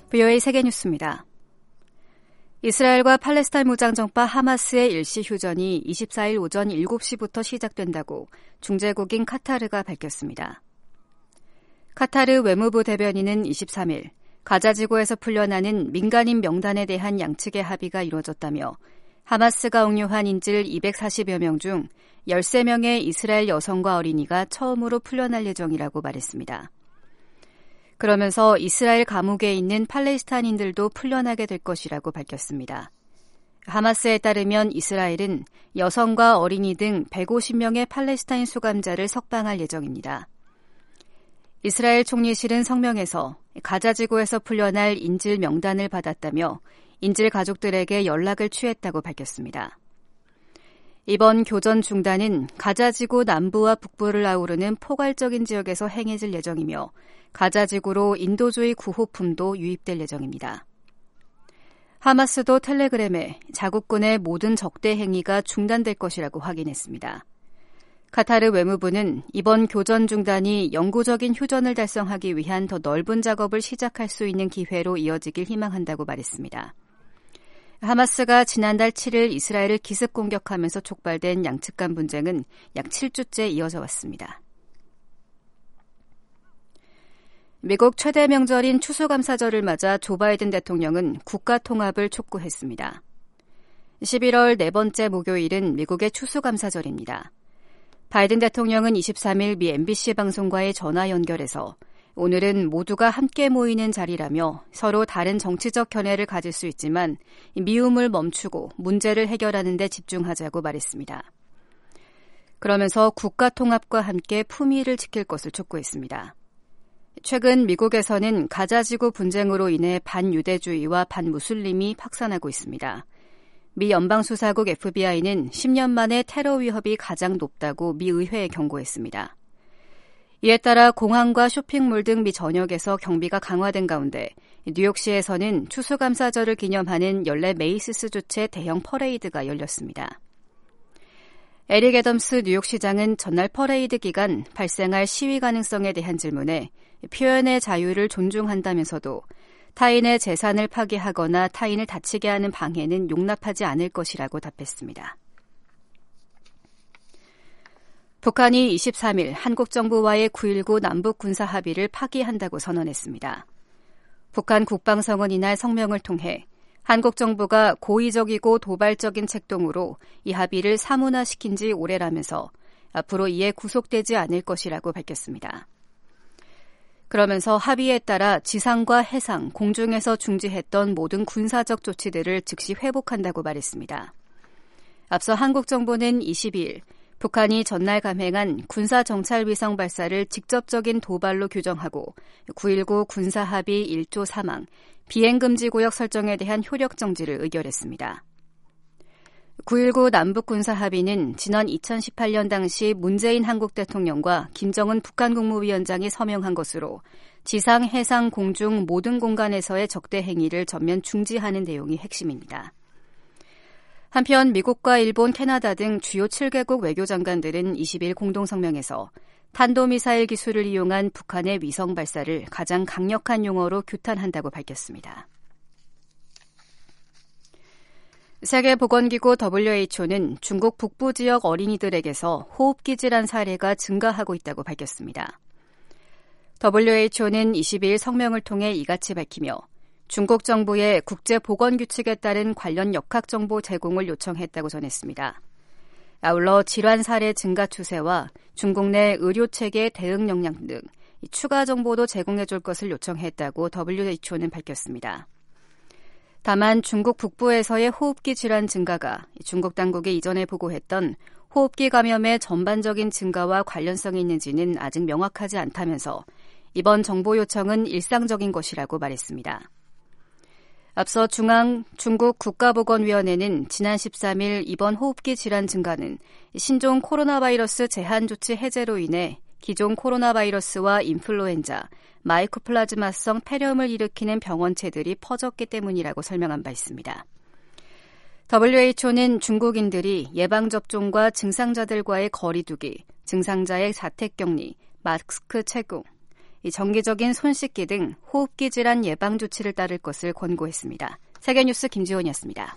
VOA 세계뉴스입니다. 이스라엘과 팔레스타인 무장정파 하마스의 일시 휴전이 24일 오전 7시부터 시작된다고 중재국인 카타르가 밝혔습니다. 카타르 외무부 대변인은 23일 가자지구에서 풀려나는 민간인 명단에 대한 양측의 합의가 이루어졌다며 하마스가 옹료한 인질 240여 명 중 13명의 이스라엘 여성과 어린이가 처음으로 풀려날 예정이라고 말했습니다. 그러면서 이스라엘 감옥에 있는 팔레스타인인들도 풀려나게 될 것이라고 밝혔습니다. 하마스에 따르면 이스라엘은 여성과 어린이 등 150명의 팔레스타인 수감자를 석방할 예정입니다. 이스라엘 총리실은 성명에서 가자지구에서 풀려날 인질 명단을 받았다며 인질 가족들에게 연락을 취했다고 밝혔습니다. 이번 교전 중단은 가자지구 남부와 북부를 아우르는 포괄적인 지역에서 행해질 예정이며 가자지구로 인도주의 구호품도 유입될 예정입니다. 하마스도 텔레그램에 자국군의 모든 적대 행위가 중단될 것이라고 확인했습니다. 카타르 외무부는 이번 교전 중단이 영구적인 휴전을 달성하기 위한 더 넓은 작업을 시작할 수 있는 기회로 이어지길 희망한다고 말했습니다. 하마스가 지난달 7일 이스라엘을 기습 공격하면서 촉발된 양측 간 분쟁은 약 7주째 이어져 왔습니다. 미국 최대 명절인 추수감사절을 맞아 조 바이든 대통령은 국가 통합을 촉구했습니다. 11월 네 번째 목요일은 미국의 추수감사절입니다. 바이든 대통령은 23일 미 MBC 방송과의 전화 연결에서 오늘은 모두가 함께 모이는 자리라며 서로 다른 정치적 견해를 가질 수 있지만 미움을 멈추고 문제를 해결하는 데 집중하자고 말했습니다. 그러면서 국가 통합과 함께 품위를 지킬 것을 촉구했습니다. 최근 미국에서는 가자지구 분쟁으로 인해 반유대주의와 반무슬림이 확산하고 있습니다. 미 연방수사국 FBI는 10년 만에 테러 위협이 가장 높다고 미 의회에 경고했습니다. 이에 따라 공항과 쇼핑몰 등 미 전역에서 경비가 강화된 가운데 뉴욕시에서는 추수감사절을 기념하는 연례 메이시스 주최 대형 퍼레이드가 열렸습니다. 에릭 애덤스 뉴욕시장은 전날 퍼레이드 기간 발생할 시위 가능성에 대한 질문에 표현의 자유를 존중한다면서도 타인의 재산을 파괴하거나 타인을 다치게 하는 방해는 용납하지 않을 것이라고 답했습니다. 북한이 23일 한국 정부와의 9.19 남북 군사 합의를 파기한다고 선언했습니다. 북한 국방성은 이날 성명을 통해 한국 정부가 고의적이고 도발적인 책동으로 이 합의를 사문화시킨 지 오래라면서 앞으로 이에 구속되지 않을 것이라고 밝혔습니다. 그러면서 합의에 따라 지상과 해상, 공중에서 중지했던 모든 군사적 조치들을 즉시 회복한다고 말했습니다. 앞서 한국 정부는 22일 북한이 전날 감행한 군사정찰 위성 발사를 직접적인 도발로 규정하고 9.19 군사합의 1조 3항 비행금지구역 설정에 대한 효력 정지를 의결했습니다. 9.19 남북군사합의는 지난 2018년 당시 문재인 한국 대통령과 김정은 북한 국무위원장이 서명한 것으로 지상, 해상, 공중 모든 공간에서의 적대 행위를 전면 중지하는 내용이 핵심입니다. 한편 미국과 일본, 캐나다 등 주요 7개국 외교장관들은 20일 공동성명에서 탄도미사일 기술을 이용한 북한의 위성 발사를 가장 강력한 용어로 규탄한다고 밝혔습니다. 세계보건기구 WHO는 중국 북부 지역 어린이들에게서 호흡기 질환 사례가 증가하고 있다고 밝혔습니다. WHO는 22일 성명을 통해 이같이 밝히며 중국 정부의 국제보건규칙에 따른 관련 역학정보 제공을 요청했다고 전했습니다. 아울러 질환 사례 증가 추세와 중국 내 의료체계 대응 역량 등 추가 정보도 제공해줄 것을 요청했다고 WHO는 밝혔습니다. 다만 중국 북부에서의 호흡기 질환 증가가 중국 당국이 이전에 보고했던 호흡기 감염의 전반적인 증가와 관련성이 있는지는 아직 명확하지 않다면서 이번 정보 요청은 일상적인 것이라고 말했습니다. 앞서 중국 국가보건위원회는 지난 13일 이번 호흡기 질환 증가는 신종 코로나 바이러스 제한 조치 해제로 인해 기존 코로나 바이러스와 인플루엔자, 마이코플라즈마성 폐렴을 일으키는 병원체들이 퍼졌기 때문이라고 설명한 바 있습니다. WHO는 중국인들이 예방접종과 증상자들과의 거리 두기, 증상자의 자택격리, 마스크 착용, 정기적인 손 씻기 등 호흡기 질환 예방 조치를 따를 것을 권고했습니다. 세계뉴스 김지원이었습니다.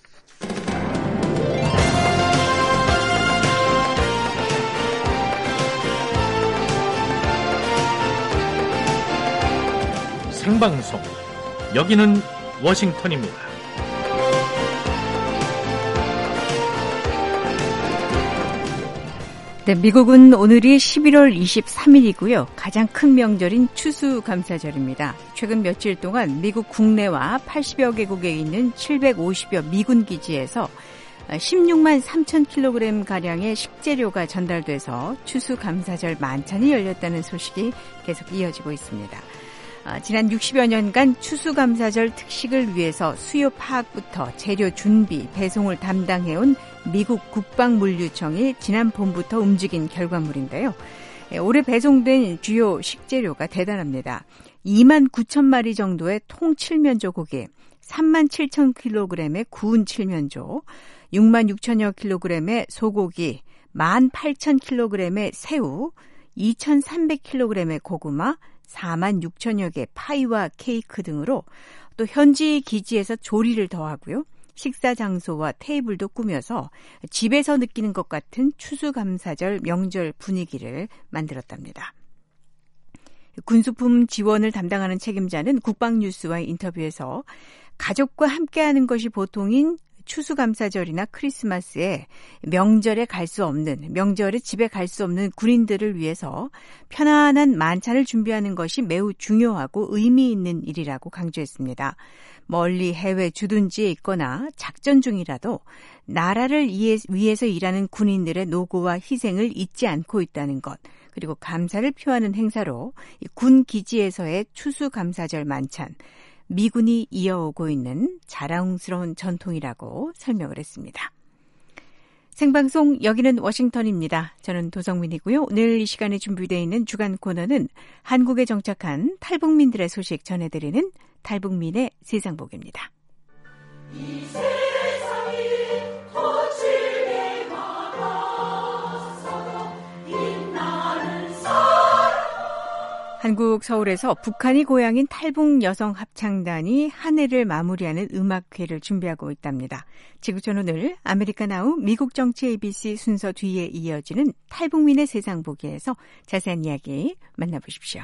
생방송, 여기는 워싱턴입니다. 네, 미국은 오늘이 11월 23일이고요. 가장 큰 명절인 추수감사절입니다. 최근 며칠 동안 미국 국내와 80여 개국에 있는 750여 미군 기지에서 16만 3천 킬로그램가량의 식재료가 전달돼서 추수감사절 만찬이 열렸다는 소식이 계속 이어지고 있습니다. 지난 60여 년간 추수감사절 특식을 위해서 수요 파악부터 재료 준비, 배송을 담당해온 미국 국방물류청이 지난 봄부터 움직인 결과물인데요. 올해 배송된 주요 식재료가 대단합니다. 2만 9천 마리 정도의 통칠면조 고기, 3만 7천 킬로그램의 구운 칠면조, 6만 6천여 킬로그램의 소고기, 1만 8천 킬로그램의 새우, 2,300 킬로그램의 고구마, 4만 6천여 개 파이와 케이크 등으로 또 현지 기지에서 조리를 더하고요. 식사 장소와 테이블도 꾸며서 집에서 느끼는 것 같은 추수감사절 명절 분위기를 만들었답니다. 군수품 지원을 담당하는 책임자는 국방뉴스와의 인터뷰에서 가족과 함께하는 것이 보통인 추수감사절이나 크리스마스에 명절에 집에 갈 수 없는 군인들을 위해서 편안한 만찬을 준비하는 것이 매우 중요하고 의미 있는 일이라고 강조했습니다. 멀리 해외 주둔지에 있거나 작전 중이라도 나라를 위해서 일하는 군인들의 노고와 희생을 잊지 않고 있다는 것, 그리고 감사를 표하는 행사로 군 기지에서의 추수감사절 만찬, 미군이 이어오고 있는 자랑스러운 전통이라고 설명을 했습니다. 생방송 여기는 워싱턴입니다. 저는 도성민이고요. 오늘 이 시간에 준비되어 있는 주간 코너는 한국에 정착한 탈북민들의 소식 전해드리는 탈북민의 세상보기입니다. 이 세상이 거칠게 막았어도 빛나는 사랑. 한국 서울에서 북한이 고향인 탈북 여성 합창단이 한 해를 마무리하는 음악회를 준비하고 있답니다. 지구촌 오늘 아메리카나우 미국 정치 ABC 순서 뒤에 이어지는 탈북민의 세상 보기에서 자세한 이야기 만나보십시오.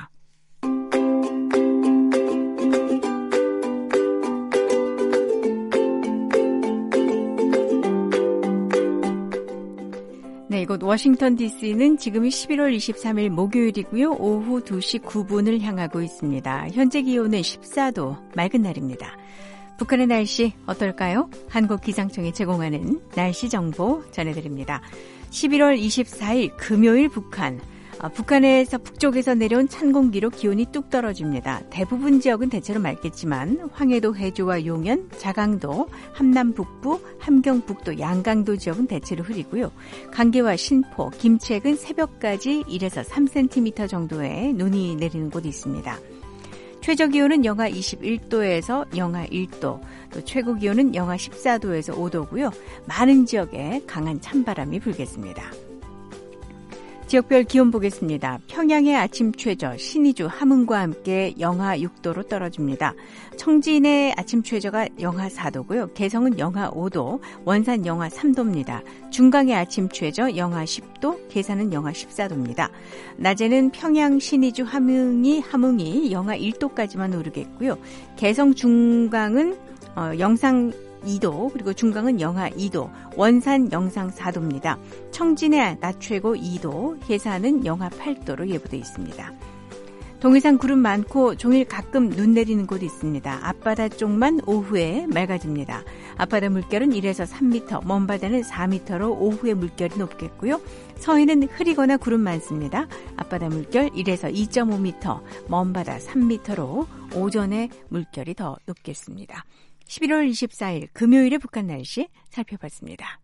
네, 이곳 워싱턴 DC는 지금이 11월 23일 목요일이고요. 오후 2시 9분을 향하고 있습니다. 현재 기온은 14도, 맑은 날입니다. 북한의 날씨 어떨까요? 한국기상청이 제공하는 날씨 정보 전해드립니다. 11월 24일 금요일 북한에서 북쪽에서 내려온 찬 공기로 기온이 뚝 떨어집니다. 대부분 지역은 대체로 맑겠지만 황해도 해조와 용현, 자강도, 함남북부, 함경북도, 양강도 지역은 대체로 흐리고요. 강계와 신포, 김책은 새벽까지 1에서 3cm 정도의 눈이 내리는 곳이 있습니다. 최저 기온은 영하 21도에서 영하 1도, 또 최고 기온은 영하 14도에서 5도고요. 많은 지역에 강한 찬바람이 불겠습니다. 지역별 기온 보겠습니다. 평양의 아침 최저, 신의주, 함흥과 함께 영하 6도로 떨어집니다. 청진의 아침 최저가 영하 4도고요. 개성은 영하 5도, 원산 영하 3도입니다. 중강의 아침 최저 영하 10도, 계산은 영하 14도입니다. 낮에는 평양, 신의주, 함흥이 영하 1도까지만 오르겠고요. 개성 중강은 영상 2도, 그리고 중강은 영하 2도, 원산 영상 4도입니다. 청진의 낮 최고 2도, 해산은 영하 8도로 예보되어 있습니다. 동해상 구름 많고 종일 가끔 눈 내리는 곳이 있습니다. 앞바다 쪽만 오후에 맑아집니다. 앞바다 물결은 1에서 3m, 먼바다는 4m로 오후에 물결이 높겠고요. 서해는 흐리거나 구름 많습니다. 앞바다 물결 1에서 2.5m, 먼바다 3m로 오전에 물결이 더 높겠습니다. 11월 24일 금요일의 북한 날씨 살펴봤습니다.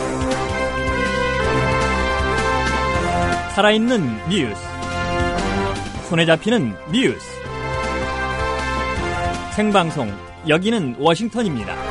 살아있는 뉴스, 손에 잡히는 뉴스, 생방송 여기는 워싱턴입니다.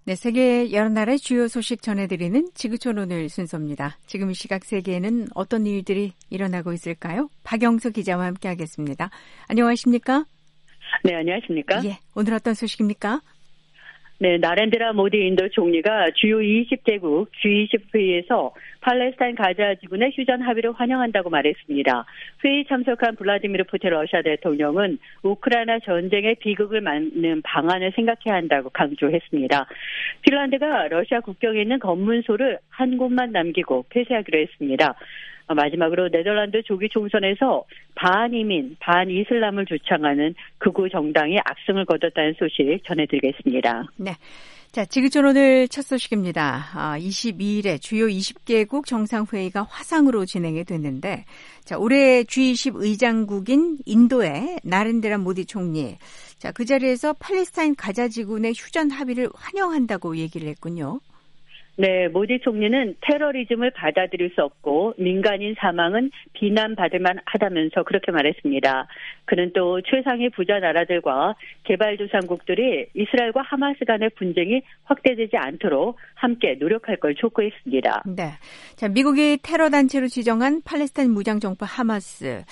네, 세계 여러 나라의 주요 소식 전해드리는 지구촌 오늘 순서입니다. 지금 이 시각 세계에는 어떤 일들이 일어나고 있을까요? 박영수 기자와 함께하겠습니다. 안녕하십니까? 네, 안녕하십니까? 예, 오늘 어떤 소식입니까? 네, 나렌드라 모디 인도 총리가 주요 20개국 G20 회의에서 팔레스타인 가자 지구내 휴전 합의를 환영한다고 말했습니다. 회의 참석한 블라디미르 푸틴 러시아 대통령은 우크라이나 전쟁의 비극을 막는 방안을 생각해야 한다고 강조했습니다. 핀란드가 러시아 국경에 있는 검문소를 한 곳만 남기고 폐쇄하기로 했습니다. 마지막으로 네덜란드 조기 총선에서 반이민, 반이슬람을 주창하는 극우 정당이 압승을 거뒀다는 소식 전해드리겠습니다. 네. 자, 지구촌 오늘 첫 소식입니다. 22일에 주요 20개국 정상회의가 화상으로 진행이 됐는데, 자, 올해 G20 의장국인 인도의 나렌드라 모디 총리, 자, 그 자리에서 팔레스타인 가자 지구 내 휴전 합의를 환영한다고 얘기를 했군요. 네, 모디 총리는 테러리즘을 받아들일 수 없고 민간인 사망은 비난받을 만하다면서 그렇게 말했습니다. 그는 또 최상위 부자 나라들과 개발도상국들이 이스라엘과 하마스 간의 분쟁이 확대되지 않도록 함께 노력할 걸 촉구했습니다. 네, 자, 미국이 테러 단체로 지정한 팔레스타인 무장정파 하마스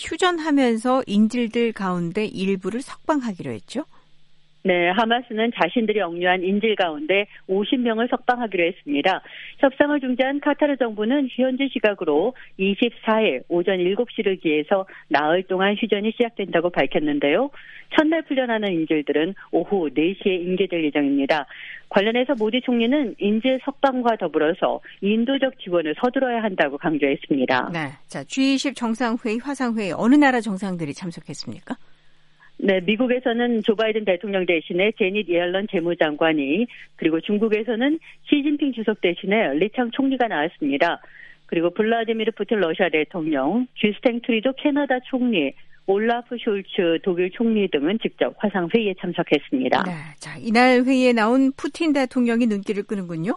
휴전하면서 인질들 가운데 일부를 석방하기로 했죠. 네, 하마스는 자신들이 억류한 인질 가운데 50명을 석방하기로 했습니다. 협상을 중재한 카타르 정부는 현지 시각으로 24일 오전 7시를 기해서 나흘 동안 휴전이 시작된다고 밝혔는데요. 첫날 풀려나는 인질들은 오후 4시에 인계될 예정입니다. 관련해서 모디 총리는 인질 석방과 더불어서 인도적 지원을 서둘러야 한다고 강조했습니다. 네, 자, G20 정상회의, 화상회의 어느 나라 정상들이 참석했습니까? 네, 미국에서는 조 바이든 대통령 대신에 제닛 예럴런 재무장관이, 그리고 중국에서는 시진핑 주석 대신에 리창 총리가 나왔습니다. 그리고 블라디미르 푸틴 러시아 대통령, 쥐스탱 트리도 캐나다 총리, 올라프 숄츠 독일 총리 등은 직접 화상회의에 참석했습니다. 네, 자, 이날 회의에 나온 푸틴 대통령이 눈길을 끄는군요.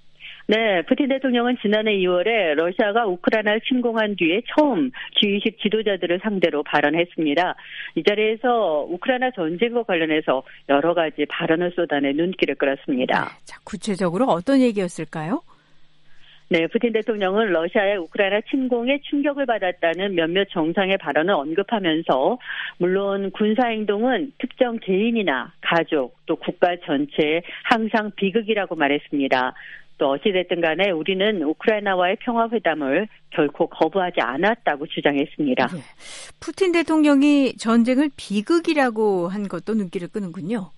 네, 푸틴 대통령은 지난해 2월에 러시아가 우크라이나를 침공한 뒤에 처음 G20 지도자들을 상대로 발언했습니다. 이 자리에서 우크라이나 전쟁과 관련해서 여러 가지 발언을 쏟아내 눈길을 끌었습니다. 네, 자, 구체적으로 어떤 얘기였을까요? 네, 푸틴 대통령은 러시아의 우크라이나 침공에 충격을 받았다는 몇몇 정상의 발언을 언급하면서, 물론 군사행동은 특정 개인이나 가족 또 국가 전체에 항상 비극이라고 말했습니다. 또 어찌됐든 간에 우리는 우크라이나와의 평화회담을 결코 거부하지 않았다고 주장했습니다. 네. 푸틴 대통령이 전쟁을 비극이라고 한 것도 눈길을 끄는군요.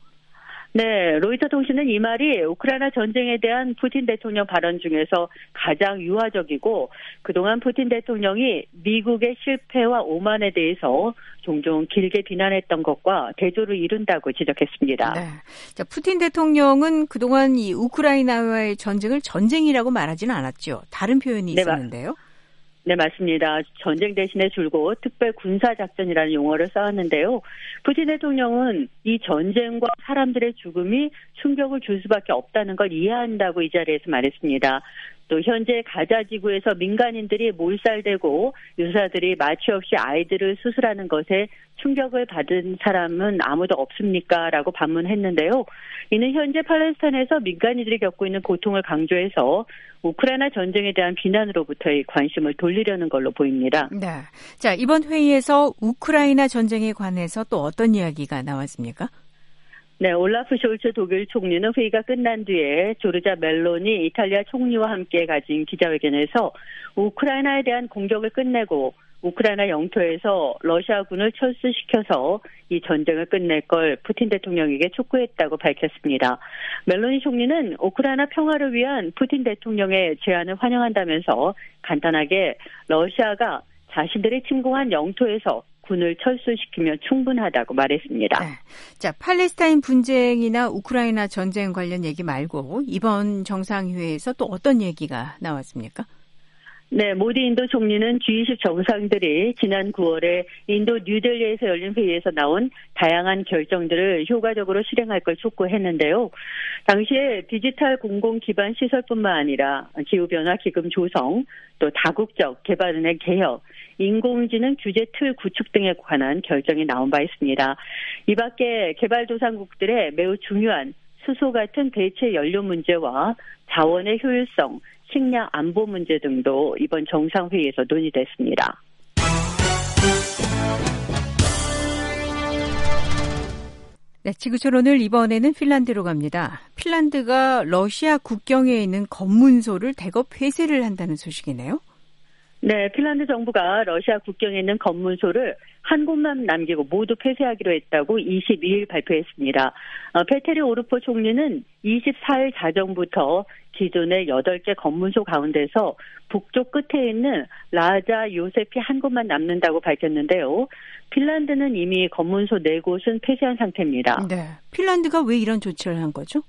네, 로이터 통신은 이 말이 우크라이나 전쟁에 대한 푸틴 대통령 발언 중에서 가장 유화적이고, 그동안 푸틴 대통령이 미국의 실패와 오만에 대해서 종종 길게 비난했던 것과 대조를 이룬다고 지적했습니다. 네, 자, 푸틴 대통령은 그동안 이 우크라이나와의 전쟁을 전쟁이라고 말하지는 않았죠. 다른 표현이 있었는데요. 네, 맞습니다. 전쟁 대신에 줄곧 특별 군사작전이라는 용어를 써왔는데요. 푸틴 대통령은 이 전쟁과 사람들의 죽음이 충격을 줄 수밖에 없다는 걸 이해한다고 이 자리에서 말했습니다. 또 현재 가자 지구에서 민간인들이 몰살되고 의사들이 마취 없이 아이들을 수술하는 것에 충격을 받은 사람은 아무도 없습니까? 라고 반문했는데요. 이는 현재 팔레스타인에서 민간인들이 겪고 있는 고통을 강조해서 우크라이나 전쟁에 대한 비난으로부터의 관심을 돌리려는 걸로 보입니다. 네. 자, 이번 회의에서 우크라이나 전쟁에 관해서 또 어떤 이야기가 나왔습니까? 네, 올라프 숄츠 독일 총리는 회의가 끝난 뒤에 조르자 멜로니 이탈리아 총리와 함께 가진 기자회견에서 우크라이나에 대한 공격을 끝내고 우크라이나 영토에서 러시아군을 철수시켜서 이 전쟁을 끝낼 걸 푸틴 대통령에게 촉구했다고 밝혔습니다. 멜로니 총리는 우크라이나 평화를 위한 푸틴 대통령의 제안을 환영한다면서 간단하게 러시아가 자신들이 침공한 영토에서 군을 철수시키면 충분하다고 말했습니다. 네. 자, 팔레스타인 분쟁이나 우크라이나 전쟁 관련 얘기 말고 이번 정상회의에서 또 어떤 얘기가 나왔습니까? 네, 모디 인도 총리는 G20 정상들이 지난 9월에 인도 뉴델리에서 열린 회의에서 나온 다양한 결정들을 효과적으로 실행할 걸 촉구했는데요. 당시에 디지털 공공 기반 시설뿐만 아니라 기후변화 기금 조성, 또 다국적 개발은행 개혁, 인공지능 규제 틀 구축 등에 관한 결정이 나온 바 있습니다. 이 밖에 개발도상국들의 매우 중요한 수소 같은 대체 연료 문제와 자원의 효율성, 식량 안보 문제 등도 이번 정상회의에서 논의됐습니다. 네, 지구촌 오늘 이번에는 핀란드로 갑니다. 핀란드가 러시아 국경에 있는 검문소를 대거 폐쇄를 한다는 소식이네요. 네, 핀란드 정부가 러시아 국경에 있는 검문소를 한 곳만 남기고 모두 폐쇄하기로 했다고 22일 발표했습니다. 페테리 오르포 총리는 24일 자정부터 기존의 8개 검문소 가운데서 북쪽 끝에 있는 라자 요세피 한 곳만 남는다고 밝혔는데요. 핀란드는 이미 검문소 4곳은 폐쇄한 상태입니다. 네, 핀란드가 왜 이런 조치를 한 거죠?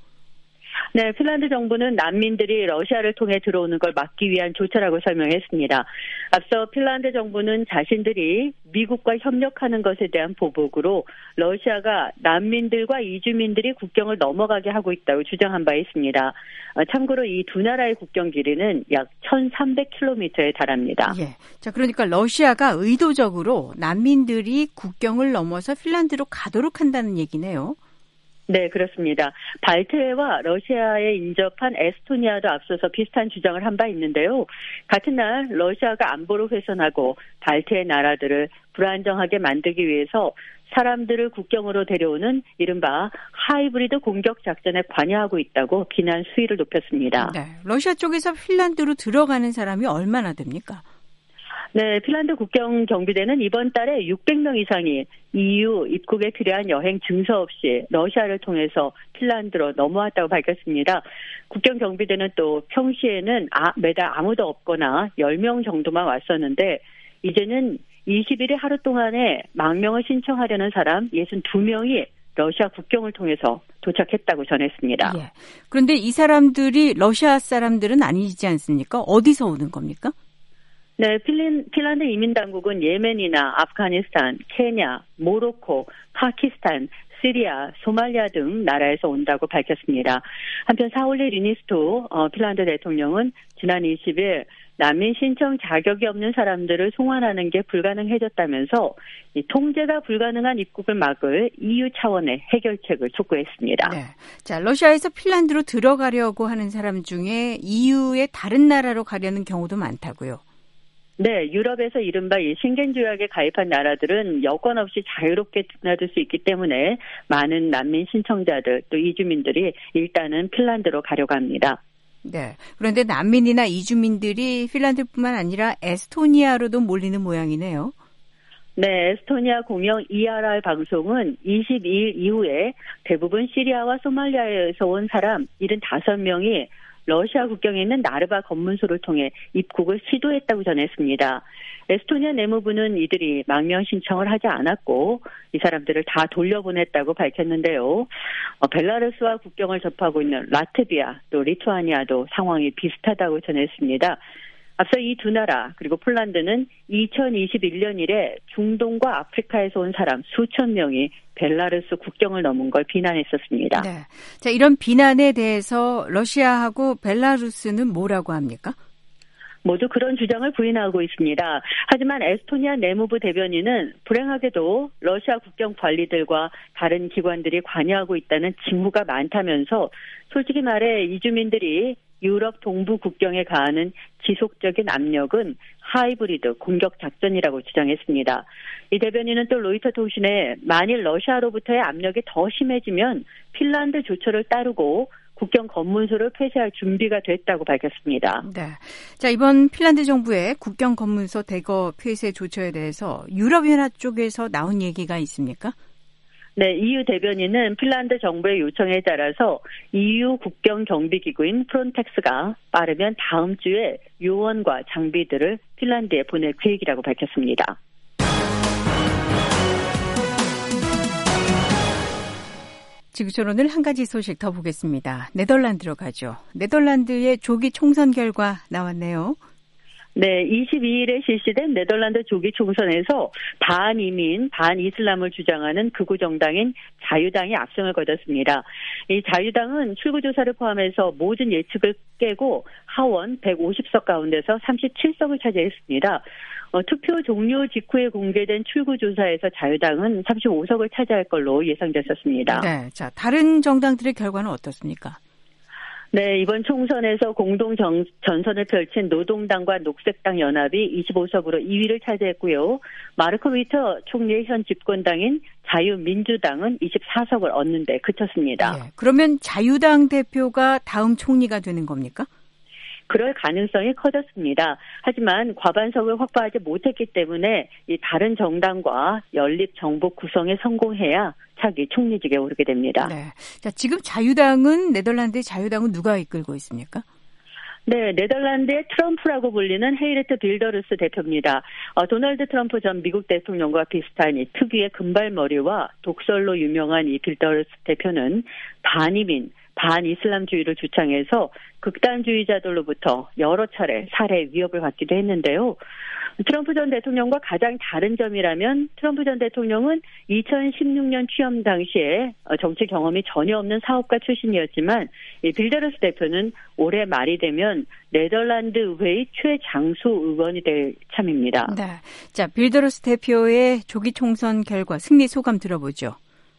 네, 핀란드 정부는 난민들이 러시아를 통해 들어오는 걸 막기 위한 조처라고 설명했습니다. 앞서 핀란드 정부는 자신들이 미국과 협력하는 것에 대한 보복으로 러시아가 난민들과 이주민들이 국경을 넘어가게 하고 있다고 주장한 바 있습니다. 참고로 이 두 나라의 국경 길이는 약 1,300km에 달합니다. 예. 자, 그러니까 러시아가 의도적으로 난민들이 국경을 넘어서 핀란드로 가도록 한다는 얘기네요. 네, 그렇습니다. 발트해와 러시아에 인접한 에스토니아도 앞서서 비슷한 주장을 한 바 있는데요. 같은 날 러시아가 안보를 훼손하고 발트해 나라들을 불안정하게 만들기 위해서 사람들을 국경으로 데려오는 이른바 하이브리드 공격 작전에 관여하고 있다고 비난 수위를 높였습니다. 네, 러시아 쪽에서 핀란드로 들어가는 사람이 얼마나 됩니까? 네, 핀란드 국경 경비대는 이번 달에 600명 이상이 EU 입국에 필요한 여행 증서 없이 러시아를 통해서 핀란드로 넘어왔다고 밝혔습니다. 국경 경비대는 또 평시에는 매달 아무도 없거나 10명 정도만 왔었는데 이제는 21일 하루 동안에 망명을 신청하려는 사람 62명이 러시아 국경을 통해서 도착했다고 전했습니다. 예. 그런데 이 사람들이 러시아 사람들은 아니지 않습니까? 어디서 오는 겁니까? 네, 핀란드 이민당국은 예멘이나 아프가니스탄, 케냐, 모로코, 파키스탄, 시리아, 소말리아 등 나라에서 온다고 밝혔습니다. 한편 사올리 리니스토 핀란드 대통령은 지난 20일 난민 신청 자격이 없는 사람들을 송환하는 게 불가능해졌다면서 이 통제가 불가능한 입국을 막을 EU 차원의 해결책을 촉구했습니다. 네. 자, 러시아에서 핀란드로 들어가려고 하는 사람 중에 EU의 다른 나라로 가려는 경우도 많다고요. 네, 유럽에서 이른바 이 쉥겐 조약에 가입한 나라들은 여권 없이 자유롭게 드나들 수 있기 때문에 많은 난민 신청자들 또 이주민들이 일단은 핀란드로 가려고 합니다. 네, 그런데 난민이나 이주민들이 핀란드뿐만 아니라 에스토니아로도 몰리는 모양이네요. 네, 에스토니아 공영 ERR 방송은 22일 이후에 대부분 시리아와 소말리아에서 온 사람 75명이 러시아 국경에 있는 나르바 검문소를 통해 입국을 시도했다고 전했습니다. 에스토니아 내무부는 이들이 망명 신청을 하지 않았고 이 사람들을 다 돌려보냈다고 밝혔는데요. 벨라루스와 국경을 접하고 있는 라트비아 또 리투아니아도 상황이 비슷하다고 전했습니다. 앞서 이 두 나라 그리고 폴란드는 2021년 이래 중동과 아프리카에서 온 사람 수천 명이 벨라루스 국경을 넘은 걸 비난했었습니다. 네. 자, 이런 비난에 대해서 러시아하고 벨라루스는 뭐라고 합니까? 모두 그런 주장을 부인하고 있습니다. 하지만 에스토니아 내무부 대변인은 불행하게도 러시아 국경 관리들과 다른 기관들이 관여하고 있다는 징후가 많다면서 솔직히 말해 이주민들이 유럽 동부 국경에 가하는 지속적인 압력은 하이브리드 공격 작전이라고 주장했습니다. 이 대변인은 또 로이터 통신에 만일 러시아로부터의 압력이 더 심해지면 핀란드 조처를 따르고 국경 검문소를 폐쇄할 준비가 됐다고 밝혔습니다. 네. 자, 이번 핀란드 정부의 국경 검문소 대거 폐쇄 조처에 대해서 유럽연합 쪽에서 나온 얘기가 있습니까? 네, EU 대변인은 핀란드 정부의 요청에 따라서 EU 국경 경비기구인 프론텍스가 빠르면 다음 주에 요원과 장비들을 핀란드에 보낼 계획이라고 밝혔습니다. 지구촌 오늘 한 가지 소식 더 보겠습니다. 네덜란드로 가죠. 네덜란드의 조기 총선 결과 나왔네요. 네, 22일에 실시된 네덜란드 조기 총선에서 반이민, 반이슬람을 주장하는 극우 정당인 자유당이 압승을 거뒀습니다. 이 자유당은 출구조사를 포함해서 모든 예측을 깨고 하원 150석 가운데서 37석을 차지했습니다. 투표 종료 직후에 공개된 출구조사에서 자유당은 35석을 차지할 걸로 예상됐었습니다. 네, 자, 다른 정당들의 결과는 어떻습니까? 네, 이번 총선에서 공동 전선을 펼친 노동당과 녹색당 연합이 25석으로 2위를 차지했고요. 마르크 루이터 총리의 현 집권당인 자유민주당은 24석을 얻는 데 그쳤습니다. 네, 그러면 자유당 대표가 다음 총리가 되는 겁니까? 그럴 가능성이 커졌습니다. 하지만 과반석을 확보하지 못했기 때문에 이 다른 정당과 연립 정부 구성에 성공해야 차기 총리직에 오르게 됩니다. 네. 자, 지금 네덜란드의 자유당은 누가 이끌고 있습니까? 네, 네덜란드의 트럼프라고 불리는 헤이레트 빌더루스 대표입니다. 도널드 트럼프 전 미국 대통령과 비슷한 이 특유의 금발머리와 독설로 유명한 이 빌더루스 대표는 반이민, 반이슬람주의를 주창해서 극단주의자들로부터 여러 차례 살해 위협을 받기도 했는데요. 트럼프 전 대통령과 가장 다른 점이라면 트럼프 전 대통령은 2016년 취임 당시에 정치 경험이 전혀 없는 사업가 출신이었지만 이 빌더루스 대표는 올해 말이 되면 네덜란드 의회의 최장수 의원이 될 참입니다. 네, 자, 빌더루스 대표의 조기 총선 결과 승리 소감 들어보죠.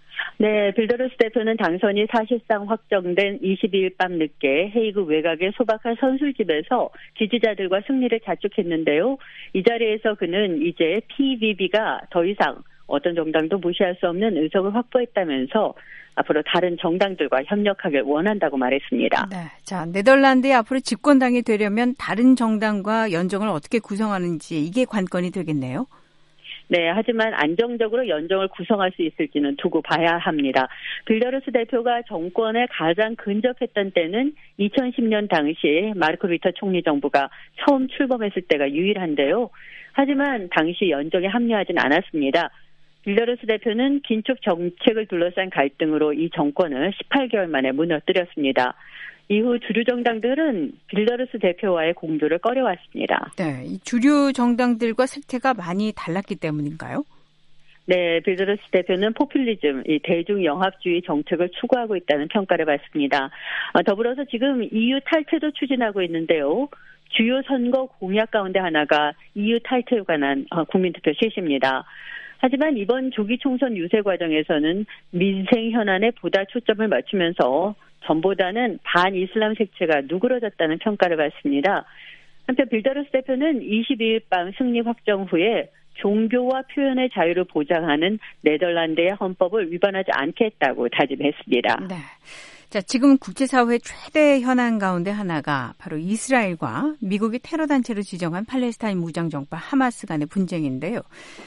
네, 빌더루스 대표는 당선이 사실상 확정된 22일 밤 늦게 헤이그 외곽의 소박한 선술집에서 지지자들과 승리를 자축했는데요. 이 자리에서 그는 이제 PVB가 더 이상 어떤 정당도 무시할 수 없는 의석을 확보했다면서 앞으로 다른 정당들과 협력하길 원한다고 말했습니다. 네, 자, 네덜란드에 앞으로 집권당이 되려면 다른 정당과 연정을 어떻게 구성하는지 이게 관건이 되겠네요. 네, 하지만 안정적으로 연정을 구성할 수 있을지는 두고 봐야 합니다. 빌더루스 대표가 정권에 가장 근접했던 때는 2010년 당시 마르크 루이터 총리 정부가 처음 출범했을 때가 유일한데요. 하지만 당시 연정에 합류하진 않았습니다. 빌더루스 대표는 긴축 정책을 둘러싼 갈등으로 이 정권을 18개월 만에 무너뜨렸습니다. 이후 주류 정당들은 빌더루스 대표와의 공조를 꺼려왔습니다. 네, 이 주류 정당들과 색채가 많이 달랐기 때문인가요? 네, 빌더루스 대표는 포퓰리즘, 이 대중영합주의 정책을 추구하고 있다는 평가를 받습니다. 더불어서 지금 EU 탈퇴도 추진하고 있는데요. 주요 선거 공약 가운데 하나가 EU 탈퇴에 관한 국민투표 실시입니다. 하지만 이번 조기 총선 유세 과정에서는 민생 현안에 보다 초점을 맞추면서 전보다는 반이슬람 색채가 누그러졌다는 평가를 받습니다. 한편 빌더루스 대표는 22일 밤 승리 확정 후에 종교와 표현의 자유를 보장하는 네덜란드의 헌법을 위반하지 않겠다고 다짐했습니다. 네. 자, 지금 국제사회 최대 현안 가운데 하나가 바로 이스라엘과 미국이 테러 단체로 지정한 팔레스타인 무장정파 하마스 간의 분쟁인데요.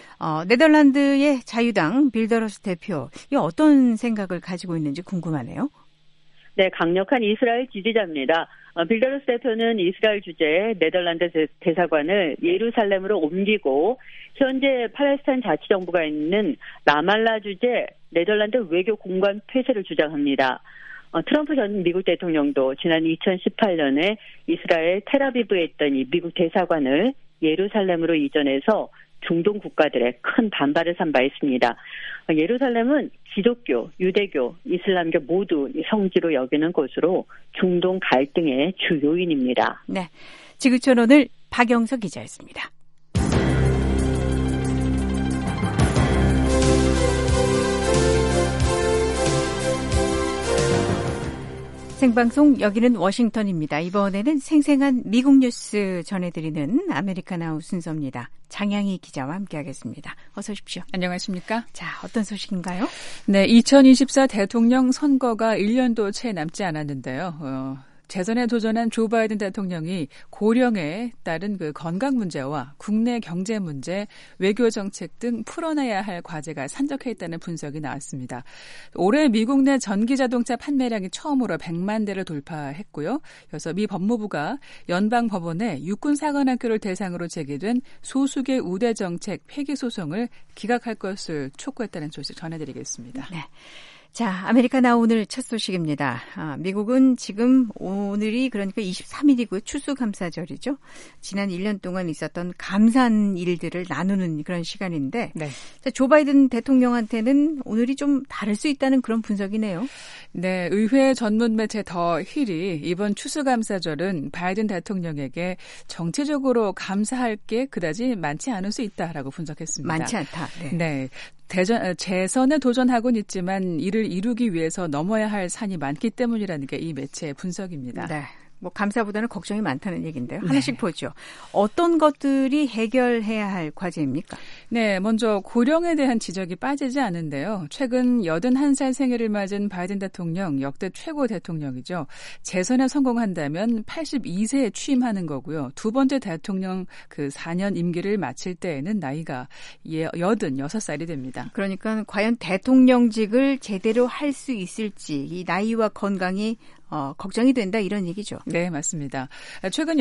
네덜란드의 자유당 빌더루스 대표, 이 어떤 생각을 가지고 있는지 궁금하네요. 네, 강력한 이스라엘 지지자입니다. 빌더루스 대표는 이스라엘 주재 네덜란드 대사관을 예루살렘으로 옮기고 현재 팔레스타인 자치정부가 있는 라말라 주재 네덜란드 외교 공간 폐쇄를 주장합니다. 트럼프 전 미국 대통령도 지난 2018년에 이스라엘 텔아비브에 있던 이 미국 대사관을 예루살렘으로 이전해서 중동 국가들의 큰 반발을 산 바 있습니다. 예루살렘은 기독교, 유대교, 이슬람교 모두 성지로 여기는 곳으로 중동 갈등의 주 요인입니다. 네, 지구촌 오늘 박영석 기자였습니다. 생방송 여기는 워싱턴입니다. 이번에는 생생한 미국 뉴스 전해드리는 아메리카나우 순서입니다. 장양희 기자와 함께하겠습니다. 어서 오십시오. 안녕하십니까? 자, 어떤 소식인가요? 네, 2024 대통령 선거가 1년도 채 남지 않았는데요. 재선에 도전한 조 바이든 대통령이 고령에 따른 그 건강 문제와 국내 경제 문제, 외교 정책 등 풀어내야 할 과제가 산적해 있다는 분석이 나왔습니다. 올해 미국 내 전기 자동차 판매량이 처음으로 100만 대를 돌파했고요. 그래서 미 법무부가 연방 법원에 육군사관학교를 대상으로 제기된 소수계 우대 정책 폐기 소송을 기각할 것을 촉구했다는 소식 전해드리겠습니다. 네. 자, 아메리카나 오늘 첫 소식입니다. 미국은 지금 오늘이 그러니까 23일이고요. 추수감사절이죠. 지난 1년 동안 있었던 감사한 일들을 나누는 그런 시간인데 네. 자, 조 바이든 대통령한테는 오늘이 좀 다를 수 있다는 그런 분석이네요. 네, 의회 전문 매체 더 힐이 이번 추수감사절은 바이든 대통령에게 정치적으로 감사할 게 그다지 많지 않을 수 있다라고 분석했습니다. 많지 않다. 네. 재선에 도전하고는 있지만 이를 이루기 위해서 넘어야 할 산이 많기 때문이라는 게 이 매체의 분석입니다. 네. 뭐 감사보다는 걱정이 많다는 얘기인데요. 하나씩 보죠. 어떤 것들이 해결해야 할 과제입니까? 네, 먼저 고령에 대한 지적이 빠지지 않은데요. 최근 81살 생일을 맞은 바이든 대통령 역대 최고 대통령이죠. 재선에 성공한다면 82세에 취임하는 거고요. 두 번째 대통령 그 4년 임기를 마칠 때에는 나이가 86살이 됩니다. 그러니까 과연 대통령직을 제대로 할 수 있을지 이 나이와 건강이 걱정이 된다 이런 얘기죠. 네, 맞습니다. 최근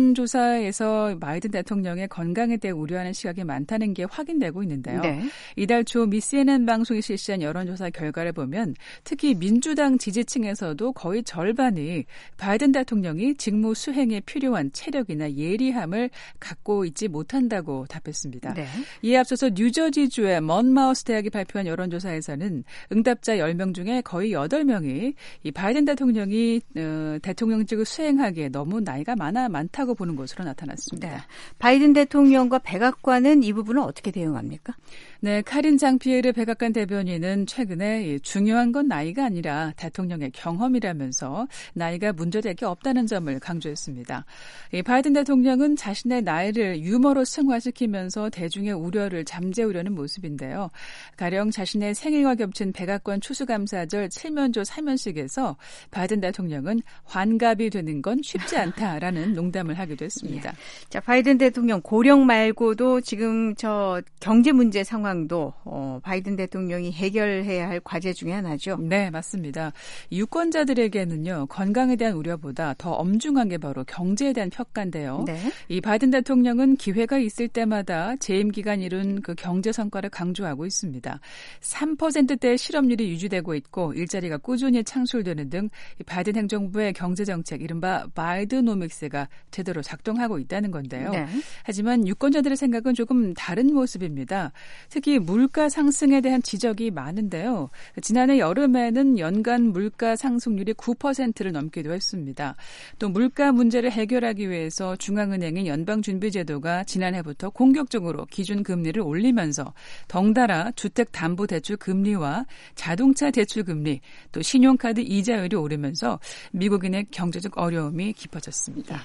여론조사에서 바이든 대통령의 건강에 대해 우려하는 시각이 많다는 게 확인되고 있는데요. 네. 이달 초 미 CNN 방송이 실시한 여론조사 결과를 보면 특히 민주당 지지층에서도 거의 절반이 바이든 대통령이 직무 수행에 필요한 체력이나 예리함을 갖고 있지 못한다고 답했습니다. 네. 이에 앞서서 뉴저지주의 먼마우스 대학이 발표한 여론조사에서는 응답자 10명 중에 거의 8명이 이 바이든 대통령이 대통령직을 수행하기에 너무 나이가 많다고 보는 것으로 나타났습니다. 네. 바이든 대통령과 백악관은 이 부분을 어떻게 대응합니까? 네, 카린 장피에르 백악관 대변인은 최근에 중요한 건 나이가 아니라 대통령의 경험이라면서 나이가 문제될 게 없다는 점을 강조했습니다. 바이든 대통령은 자신의 나이를 유머로 승화시키면서 대중의 우려를 잠재우려는 모습인데요. 가령 자신의 생일과 겹친 백악관 추수감사절 칠면조 사면식에서 바이든 대통령은 환갑이 되는 건 쉽지 않다라는 농담을 하기도 했습니다. 예. 자, 바이든 대통령 고령 말고도 지금 저 경제 문제 상황도 바이든 대통령이 해결해야 할 과제 중에 하나죠. 네, 맞습니다. 유권자들에게는요, 건강에 대한 우려보다 더 엄중한 게 바로 경제에 대한 평가인데요. 네. 이 바이든 대통령은 기회가 있을 때마다 재임 기간 이룬 그 경제 성과를 강조하고 있습니다. 3%대의 실업률이 유지되고 있고 일자리가 꾸준히 창출되는 등 바이든 행정부의 경제정책, 이른바 바이드노믹스가 제대로 작동하고 있다는 건데요. 네. 하지만 유권자들의 생각은 조금 다른 모습입니다. 특히 물가 상승에 대한 지적이 많은데요. 지난해 여름에는 연간 물가 상승률이 9%를 넘기도 했습니다. 또 물가 문제를 해결하기 위해서 중앙은행의 연방준비제도가 지난해부터 공격적으로 기준금리를 올리면서 덩달아 주택담보대출 금리와 자동차 대출 금리, 또 신용카드 이자율이 오르면서 미국인의 경제적 어려움이 깊어졌습니다.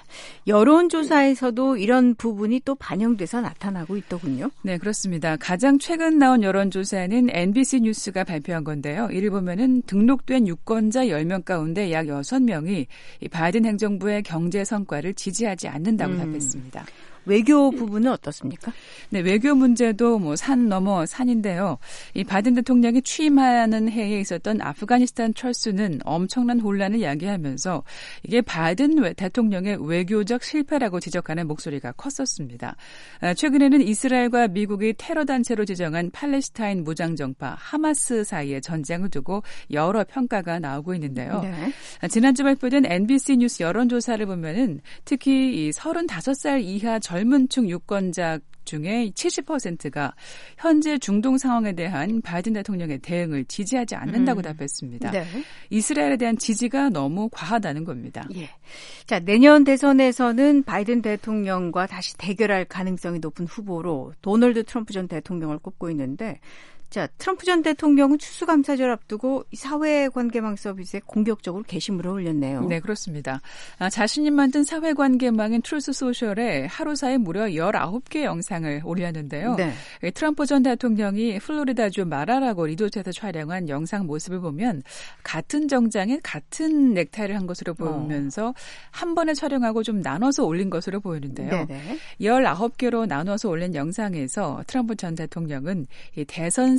여론조사에서도 이런 부분이 또 반영돼서 나타나고 있더군요. 네, 그렇습니다. 가장 최근 나온 여론조사는 NBC 뉴스가 발표한 건데요. 이를 보면은 등록된 유권자 10명 가운데 약 6명이 이 바이든 행정부의 경제 성과를 지지하지 않는다고 답했습니다. 외교 부분은 어떻습니까? 네, 외교 문제도 뭐 산 넘어 산인데요. 이 바이든 대통령이 취임하는 해에 있었던 아프가니스탄 철수는 엄청난 혼란을 야기하면서 이게 바이든 대통령의 외교적 실패라고 지적하는 목소리가 컸었습니다. 최근에는 이스라엘과 미국이 테러 단체로 지정한 팔레스타인 무장정파 하마스 사이의 전쟁을 두고 여러 평가가 나오고 있는데요. 네. 지난주 발표된 NBC 뉴스 여론조사를 보면은 특히 이 35살 이하 젊은층 유권자 중에 70%가 현재 중동 상황에 대한 바이든 대통령의 대응을 지지하지 않는다고 답했습니다. 네. 이스라엘에 대한 지지가 너무 과하다는 겁니다. 예. 자, 내년 대선에서는 바이든 대통령과 다시 대결할 가능성이 높은 후보로 도널드 트럼프 전 대통령을 꼽고 있는데 자, 트럼프 전 대통령은 추수감사절 앞두고 사회관계망 서비스에 공격적으로 게시물을 올렸네요. 네, 그렇습니다. 자신이 만든 사회관계망인 트루스 소셜에 하루 사이 무려 19개 영상을 올렸는데요. 네. 트럼프 전 대통령이 플로리다주 마라라고 리조트에서 촬영한 영상 모습을 보면 같은 정장에 같은 넥타이를 한 것으로 보이면서 한 번에 촬영하고 좀 나눠서 올린 것으로 보이는데요. 네네. 19개로 나눠서 올린 영상에서 트럼프 전 대통령은 이 대선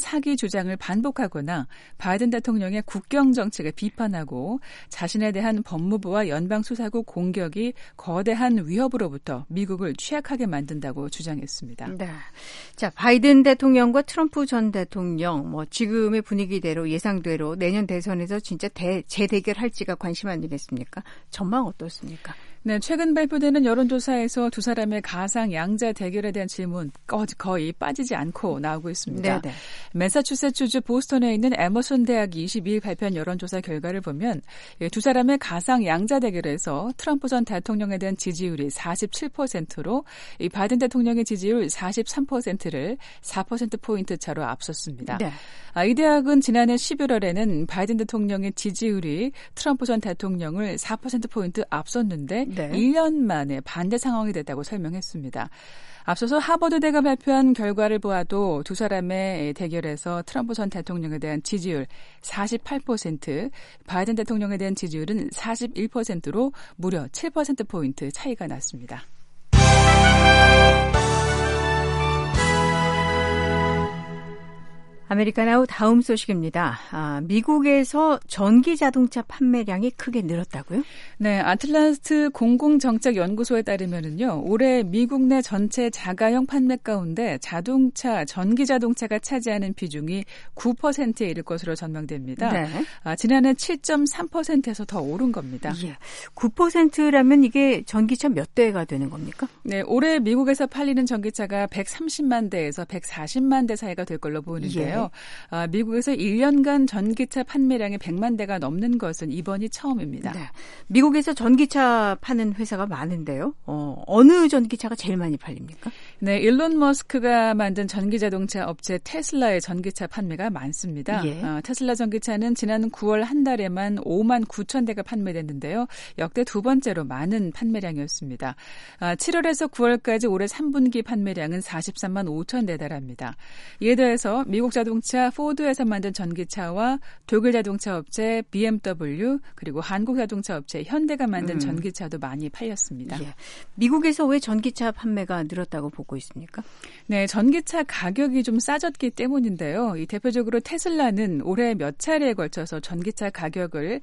사기 주장을 반복하거나 바이든 대통령의 국경 정책을 비판하고 자신에 대한 법무부와 연방수사국 공격이 거대한 위협으로부터 미국을 취약하게 만든다고 주장했습니다. 네. 자, 바이든 대통령과 트럼프 전 대통령 지금의 분위기대로 예상대로 내년 대선에서 진짜 재대결할지가 관심 아니겠습니까? 전망 어떻습니까? 네, 최근 발표되는 여론조사에서 두 사람의 가상 양자 대결에 대한 질문 거의 빠지지 않고 나오고 있습니다. 네네. 매사추세츠주 보스턴에 있는 에머슨 대학이 22일 발표한 여론조사 결과를 보면 두 사람의 가상 양자 대결에서 트럼프 전 대통령에 대한 지지율이 47%로 이 바이든 대통령의 지지율 43%를 4%포인트 차로 앞섰습니다. 네. 이 대학은 지난해 11월에는 바이든 대통령의 지지율이 트럼프 전 대통령을 4%포인트 앞섰는데 네. 1년 만에 반대 상황이 됐다고 설명했습니다. 앞서서 하버드대가 발표한 결과를 보아도 두 사람의 대결에서 트럼프 전 대통령에 대한 지지율 48%, 바이든 대통령에 대한 지지율은 41%로 무려 7%포인트 차이가 났습니다. 아메리카나우 다음 소식입니다. 미국에서 전기 자동차 판매량이 크게 늘었다고요? 네, 아틀란스 공공정책연구소에 따르면은요, 올해 미국 내 전체 자가용 판매 가운데 전기 자동차가 차지하는 비중이 9%에 이를 것으로 전망됩니다. 네. 지난해 7.3%에서 더 오른 겁니다. 예. 9%라면 이게 전기차 몇 대가 되는 겁니까? 네, 올해 미국에서 팔리는 전기차가 130만 대에서 140만 대 사이가 될 걸로 보이는데요. 예. 미국에서 1년간 전기차 판매량이 100만 대가 넘는 것은 이번이 처음입니다. 네. 미국에서 전기차 파는 회사가 많은데요. 어느 전기차가 제일 많이 팔립니까? 네, 일론 머스크가 만든 전기자동차 업체 테슬라의 전기차 판매가 많습니다. 예. 테슬라 전기차는 지난 9월 한 달에만 5만 9천 대가 판매됐는데요. 역대 두 번째로 많은 판매량이었습니다. 7월에서 9월까지 올해 3분기 판매량은 43만 5천 대에 달합니다. 이에 더해서 미국 자동차 포드에서 만든 전기차와 독일 자동차 업체 BMW 그리고 한국 자동차 업체 현대가 만든 전기차도 많이 팔렸습니다. 예. 미국에서 왜 전기차 판매가 늘었다고 보고 있습니까? 네, 전기차 가격이 좀 싸졌기 때문인데요. 이 대표적으로 테슬라는 올해 몇 차례에 걸쳐서 전기차 가격을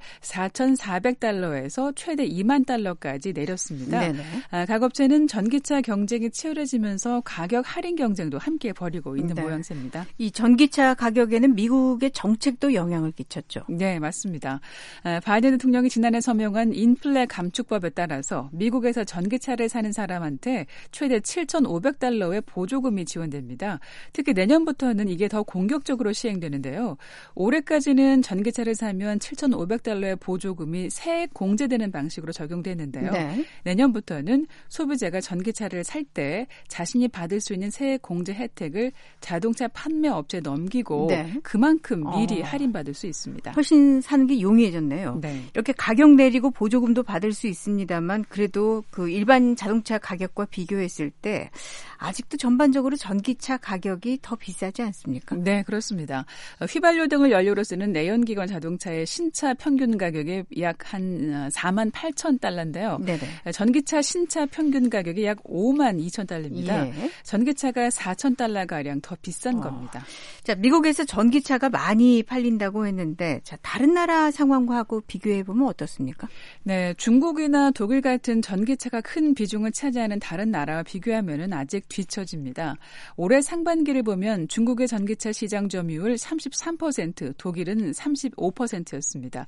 4,400달러에서 최대 2만 달러까지 내렸습니다. 각 업체는 전기차 경쟁이 치열해지면서 가격 할인 경쟁도 함께 벌이고 있는 모양새입니다. 이 전기차 가격에는 미국의 정책도 영향을 끼쳤죠. 네, 맞습니다. 바이든 대통령이 지난해 서명한 인플레 감축법에 따라서 미국에서 전기차를 사는 사람한테 최대 7,500달러의 보조금이 지원됩니다. 특히 내년부터는 이게 더 공격적으로 시행되는데요. 올해까지는 전기차를 사면 7,500달러의 보조금이 세액 공제되는 방식으로 적용되는데요. 네. 내년부터는 소비자가 전기차를 살 때 자신이 받을 수 있는 세액 공제 혜택을 자동차 판매 업체에 넘기고 네. 그만큼 미리 할인받을 수 있습니다. 훨씬 사는 게 용이해졌네요. 네. 이렇게 가격 내리고 보조금도 받을 수 있습니다만 그래도 그 일반 자동차 가격과 비교했을 때 아직도 전반적으로 전기차 가격이 더 비싸지 않습니까? 네, 그렇습니다. 휘발유 등을 연료로 쓰는 내연기관 자동차의 신차 평균 가격이 약 한 4만 8천 달러인데요. 네네. 전기차 신차 평균 가격이 약 5만 2천 달러입니다. 예. 전기차가 4천 달러가량 더 비싼 겁니다. 자, 미국에서 전기차가 많이 팔린다고 했는데 자, 다른 나라 상황하고 비교해보면 어떻습니까? 네, 중국이나 독일 같은 전기차가 큰 비중을 차지하는 다른 나라와 비교하면 아직 뒤처집니다. 올해 상반기를 보면 중국의 전기차 시장 점유율 33%, 독일은 35%였습니다.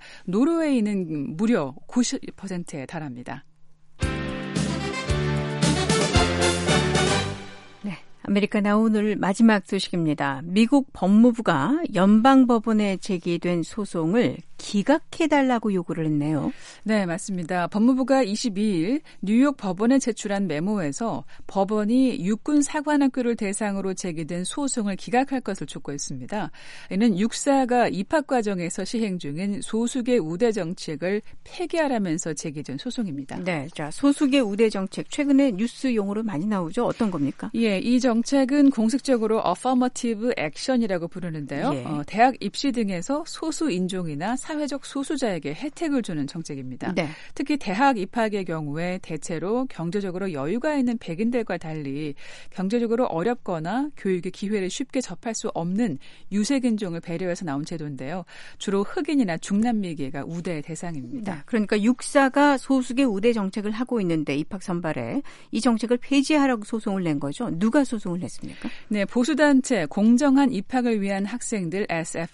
노르웨이는 무려 90%에 달합니다. 아메리카나 오늘 마지막 소식입니다. 미국 법무부가 연방법원에 제기된 소송을 기각해달라고 요구를 했네요. 네, 맞습니다. 법무부가 22일 뉴욕 법원에 제출한 메모에서 법원이 육군 사관학교를 대상으로 제기된 소송을 기각할 것을 촉구했습니다. 이는 육사가 입학 과정에서 시행 중인 소수계 우대 정책을 폐기하라면서 제기된 소송입니다. 네, 자 소수계 우대 정책 최근에 뉴스 용어로 많이 나오죠. 어떤 겁니까? 예, 이 정책은 공식적으로 affirmative action이라고 부르는데요. 예. 대학 입시 등에서 소수 인종이나 사회적 소수자에게 혜택을 주는 정책입니다. 네. 특히 대학 입학의 경우에 대체로 경제적으로 여유가 있는 백인들과 달리 경제적으로 어렵거나 교육의 기회를 쉽게 접할 수 없는 유색인종을 배려해서 나온 제도인데요. 주로 흑인이나 중남미계가 우대의 대상입니다. 네. 그러니까 육사가 소수계 우대 정책을 하고 있는데 입학 선발에 이 정책을 폐지하라고 소송을 낸 거죠. 누가 소송을 냈습니까? 네, 보수단체 공정한 입학을 위한 학생들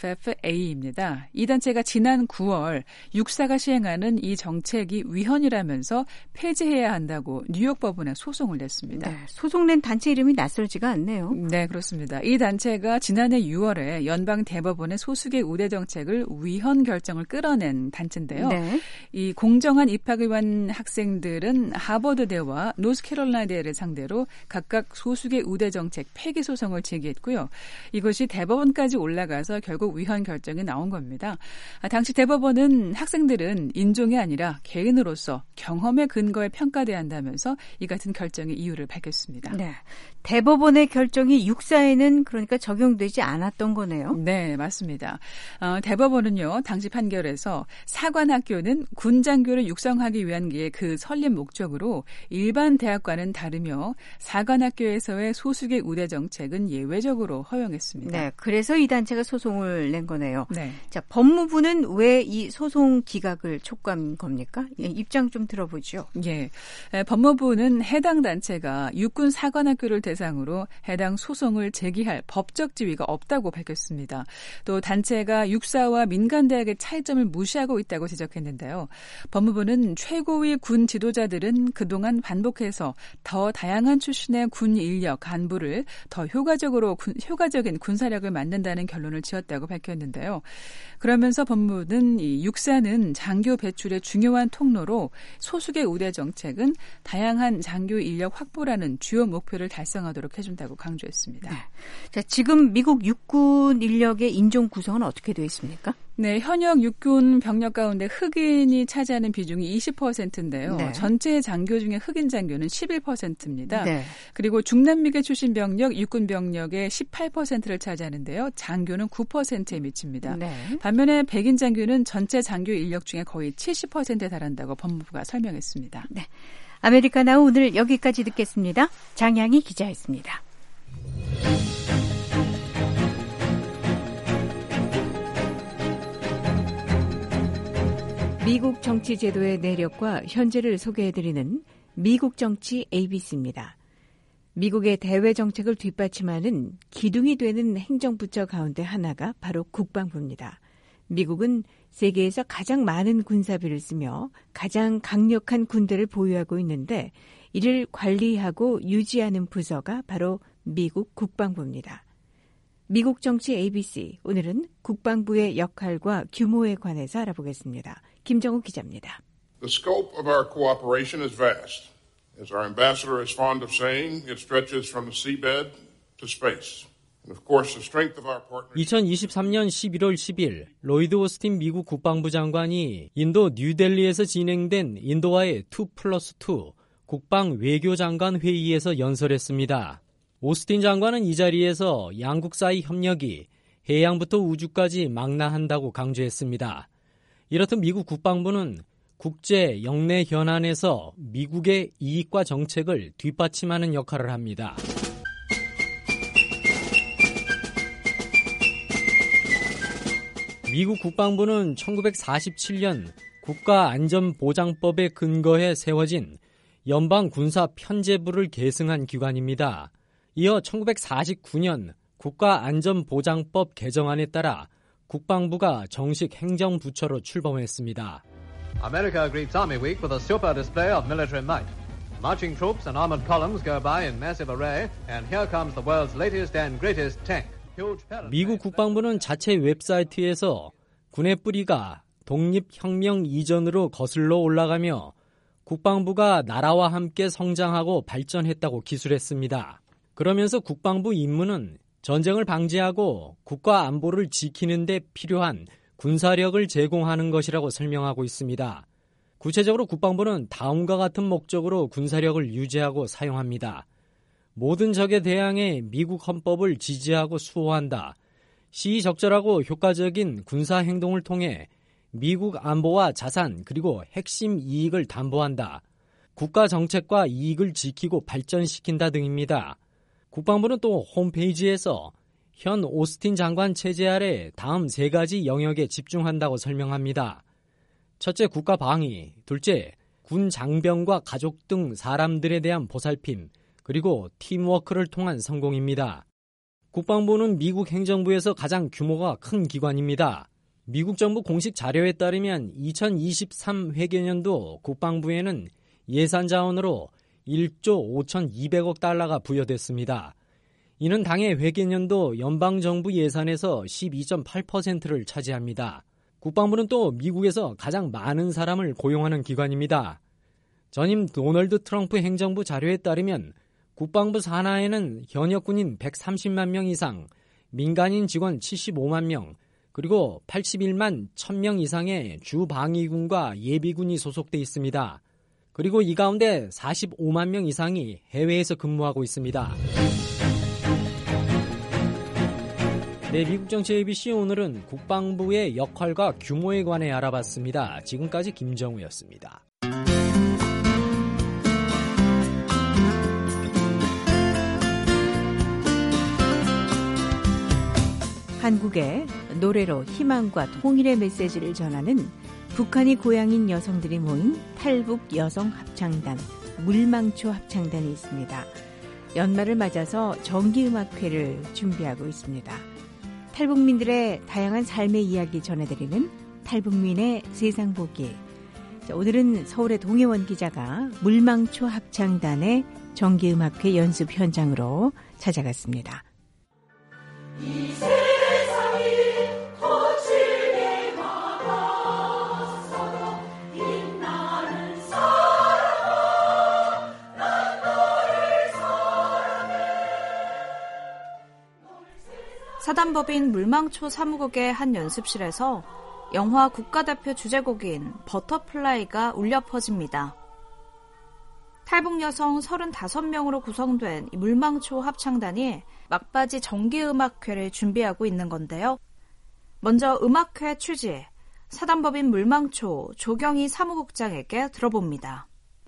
SFFA입니다. 이 단체가 지난 9월 육사가 시행하는 이 정책이 위헌이라면서 폐지해야 한다고 뉴욕 법원에 소송을 냈습니다. 네, 소송 낸 단체 이름이 낯설지가 않네요. 네, 그렇습니다. 이 단체가 지난해 6월에 연방 대법원의 소수계 우대 정책을 위헌 결정을 끌어낸 단체인데요. 네. 이 공정한 입학을 위한 학생들은 하버드대와 노스캐롤라이나대를 상대로 각각 소수계 우대 정책 폐기 소송을 제기했고요. 이것이 대법원까지 올라가서 결국 위헌 결정이 나온 겁니다. 당시 대법원은 학생들은 인종이 아니라 개인으로서 경험의 근거에 평가돼야 한다면서 이 같은 결정의 이유를 밝혔습니다. 네. 대법원의 결정이 육사에는 그러니까 적용되지 않았던 거네요. 네, 맞습니다. 대법원은요, 당시 판결에서 사관학교는 군장교를 육성하기 위한 게 그 설립 목적으로 일반 대학과는 다르며 사관학교에서의 소수계 우대 정책은 예외적으로 허용했습니다. 네, 그래서 이 단체가 소송을 낸 거네요. 네. 자, 법무부는 왜 이 소송 기각을 촉구한 겁니까? 입장 좀 들어보죠. 예, 법무부는 해당 단체가 육군 사관학교를 대상으로 해당 소송을 제기할 법적 지위가 없다고 밝혔습니다. 또 단체가 육사와 민간대학의 차이점을 무시하고 있다고 지적했는데요. 법무부는 최고위 군 지도자들은 그동안 반복해서 더 다양한 출신의 군 인력, 간부를 더 효과적인 군사력을 만든다는 결론을 지었다고 밝혔는데요. 그러면서 법무부는 이 육사는 장교 배출의 중요한 통로로 소수계 우대 정책은 다양한 장교 인력 확보라는 주요 목표를 달성하도록 해준다고 강조했습니다. 네. 자, 지금 미국 육군 인력의 인종 구성은 어떻게 되어 있습니까? 네, 현역 육군 병력 가운데 흑인이 차지하는 비중이 20%인데요. 네. 전체 장교 중에 흑인 장교는 11%입니다. 네. 그리고 중남미계 출신 병력, 육군 병력의 18%를 차지하는데요. 장교는 9%에 미칩니다. 네. 반면에 백인 장교는 전체 장교 인력 중에 거의 70%에 달한다고 법무부가 설명했습니다. 네. 아메리카나우 오늘 여기까지 듣겠습니다. 장양희 기자였습니다. 미국 정치 제도의 내력과 현재를 소개해드리는 미국 정치 ABC입니다. 미국의 대외 정책을 뒷받침하는 기둥이 되는 행정부처 가운데 하나가 바로 국방부입니다. 미국은 세계에서 가장 많은 군사비를 쓰며 가장 강력한 군대를 보유하고 있는데 이를 관리하고 유지하는 부서가 바로 미국 국방부입니다. 미국 정치 ABC, 오늘은 국방부의 역할과 규모에 관해서 알아보겠습니다. 김정우 기자입니다. The scope of our cooperation is vast. As our ambassador is fond of saying, it stretches from the seabed to space. And of course, the strength of our partnership. 2023년 11월 10일 로이드 오스틴 미국 국방부 장관이 인도 뉴델리에서 진행된 인도와의 2+2 국방 외교장관 회의에서 연설했습니다. 오스틴 장관은 이 자리에서 양국 사이 협력이 해양부터 우주까지 망라한다고 강조했습니다. 이렇듯 미국 국방부는 국제 영내 현안에서 미국의 이익과 정책을 뒷받침하는 역할을 합니다. 미국 국방부는 1947년 국가안전보장법에 근거해 세워진 연방군사편제부를 계승한 기관입니다. 이어 1949년 국가안전보장법 개정안에 따라 국방부가 정식 행정부처로 출범했습니다. America greets Army Week with a super display of military might. Marching troops and armored columns go by in massive array, and here comes the world's latest and greatest tank. 미국 국방부는 자체 웹사이트에서 군의 뿌리가 독립혁명 이전으로 거슬러 올라가며 국방부가 나라와 함께 성장하고 발전했다고 기술했습니다. 그러면서 국방부 임무는 전쟁을 방지하고 국가 안보를 지키는 데 필요한 군사력을 제공하는 것이라고 설명하고 있습니다. 구체적으로 국방부는 다음과 같은 목적으로 군사력을 유지하고 사용합니다. 모든 적에 대항해 미국 헌법을 지지하고 수호한다. 시의적절하고 효과적인 군사 행동을 통해 미국 안보와 자산 그리고 핵심 이익을 담보한다. 국가 정책과 이익을 지키고 발전시킨다 등입니다. 국방부는 또 홈페이지에서 현 오스틴 장관 체제 아래 다음 3가지 영역에 집중한다고 설명합니다. 첫째, 국가 방위. 둘째, 군 장병과 가족 등 사람들에 대한 보살핌. 그리고 팀워크를 통한 성공입니다. 국방부는 미국 행정부에서 가장 규모가 큰 기관입니다. 미국 정부 공식 자료에 따르면 2023 회계년도 국방부에는 예산 자원으로 1조 5,200억 달러가 부여됐습니다. 이는 당해 회계년도 연방정부 예산에서 12.8%를 차지합니다. 국방부는 또 미국에서 가장 많은 사람을 고용하는 기관입니다. 전임 도널드 트럼프 행정부 자료에 따르면 국방부 산하에는 현역 군인 130만 명 이상, 민간인 직원 75만 명, 그리고 81만 1000명 이상의 주방위군과 예비군이 소속돼 있습니다. 그리고 이 가운데 45만 명 이상이 해외에서 근무하고 있습니다. 네, 미국 정치 ABC 오늘은 국방부의 역할과 규모에 관해 알아봤습니다. 지금까지 김정우였습니다. 한국의 노래로 희망과 통일의 메시지를 전하는 북한이 고향인 여성들이 모인 탈북 여성 합창단, 물망초 합창단이 있습니다. 연말을 맞아서 정기음악회를 준비하고 있습니다. 탈북민들의 다양한 삶의 이야기 전해드리는 탈북민의 세상 보기. 오늘은 서울의 동해원 기자가 물망초 합창단의 정기음악회 연습 현장으로 찾아갔습니다. 이 세상이 거칠 때마다 서로 빛나는 사랑아, 난 너를 사랑해. 사단법인 물망초 사무국의 한 연습실에서 영화 국가대표 주제곡인 버터플라이가 울려 퍼집니다. 탈북 여성 35명으로 구성된 물망초 합창단이 막바지 정기음악회를 준비하고 있는 건데요. 먼저 음악회 취지, 사단법인 물망초 조경희 사무국장에게 들어봅니다.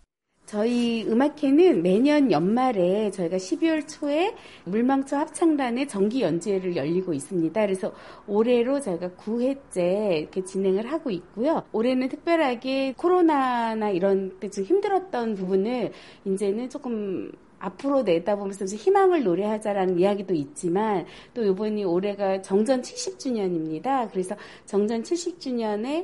저희 음악회는 매년 연말에 저희가 12월 초에 물망초 합창단의 정기 연주회를 열리고 있습니다. 그래서 올해로 저희가 9회째 이렇게 진행을 하고 있고요. 올해는 특별하게 코로나나 이런 때 좀 힘들었던 부분을 이제는 조금 앞으로 내다보면서 희망을 노래하자라는 이야기도 있지만 또 이번이 올해가 정전 70주년입니다. 그래서 정전 70주년에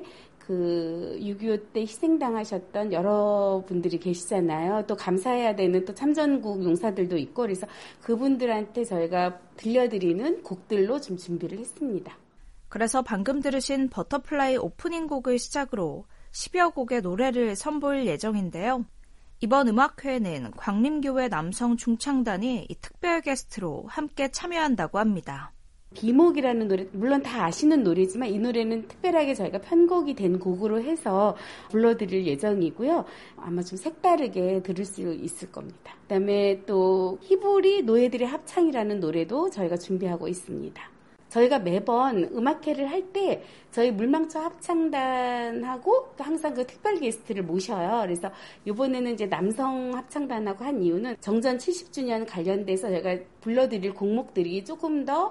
그 6.25 때 희생당하셨던 여러분들이 계시잖아요. 또 감사해야 되는 또 참전국 용사들도 있고 그래서 그분들한테 저희가 들려드리는 곡들로 좀 준비를 했습니다. 그래서 방금 들으신 버터플라이 오프닝 곡을 시작으로 10여 곡의 노래를 선보일 예정인데요. 이번 음악회에는 광림교회 남성 중창단이 이 특별 게스트로 함께 참여한다고 합니다. 비목이라는 노래, 물론 다 아시는 노래지만 이 노래는 특별하게 저희가 편곡이 된 곡으로 해서 불러드릴 예정이고요. 아마 좀 색다르게 들을 수 있을 겁니다. 그다음에 또 히브리 노예들의 합창이라는 노래도 저희가 준비하고 있습니다. 저희가 매번 음악회를 할 때 저희 물망초 합창단하고 항상 그 특별 게스트를 모셔요. 그래서 이번에는 이제 남성 합창단하고 한 이유는 정전 70주년 관련돼서 저희가 불러드릴 곡목들이 조금 더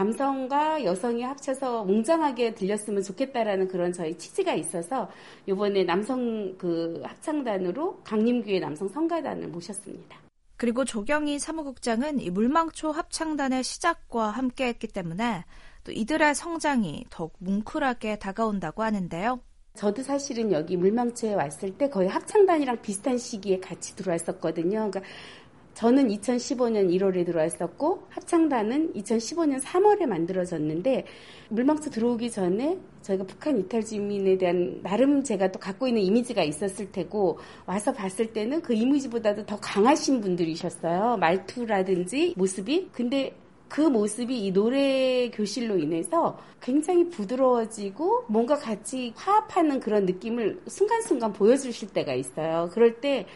남성과 여성이 합쳐서 웅장하게 들렸으면 좋겠다라는 그런 저희 취지가 있어서 이번에 남성 그 합창단으로 강림교회 남성 성가단을 모셨습니다. 그리고 조경희 사무국장은 이 물망초 합창단의 시작과 함께했기 때문에 또 이들의 성장이 더욱 뭉클하게 다가온다고 하는데요. 저도 사실은 여기 물망초에 왔을 때 거의 합창단이랑 비슷한 시기에 같이 들어왔었거든요. 그러니까 저는 2015년 1월에 들어왔었고 합창단은 2015년 3월에 만들어졌는데 물망초 들어오기 전에 저희가 북한 이탈 주민에 대한 나름 제가 또 갖고 있는 이미지가 있었을 테고 와서 봤을 때는 그 이미지보다도 더 강하신 분들이셨어요. 말투라든지 모습이. 근데 그 모습이 이 노래 교실로 인해서 굉장히 부드러워지고 뭔가 같이 화합하는 그런 느낌을 순간순간 보여주실 때가 있어요. 그럴 때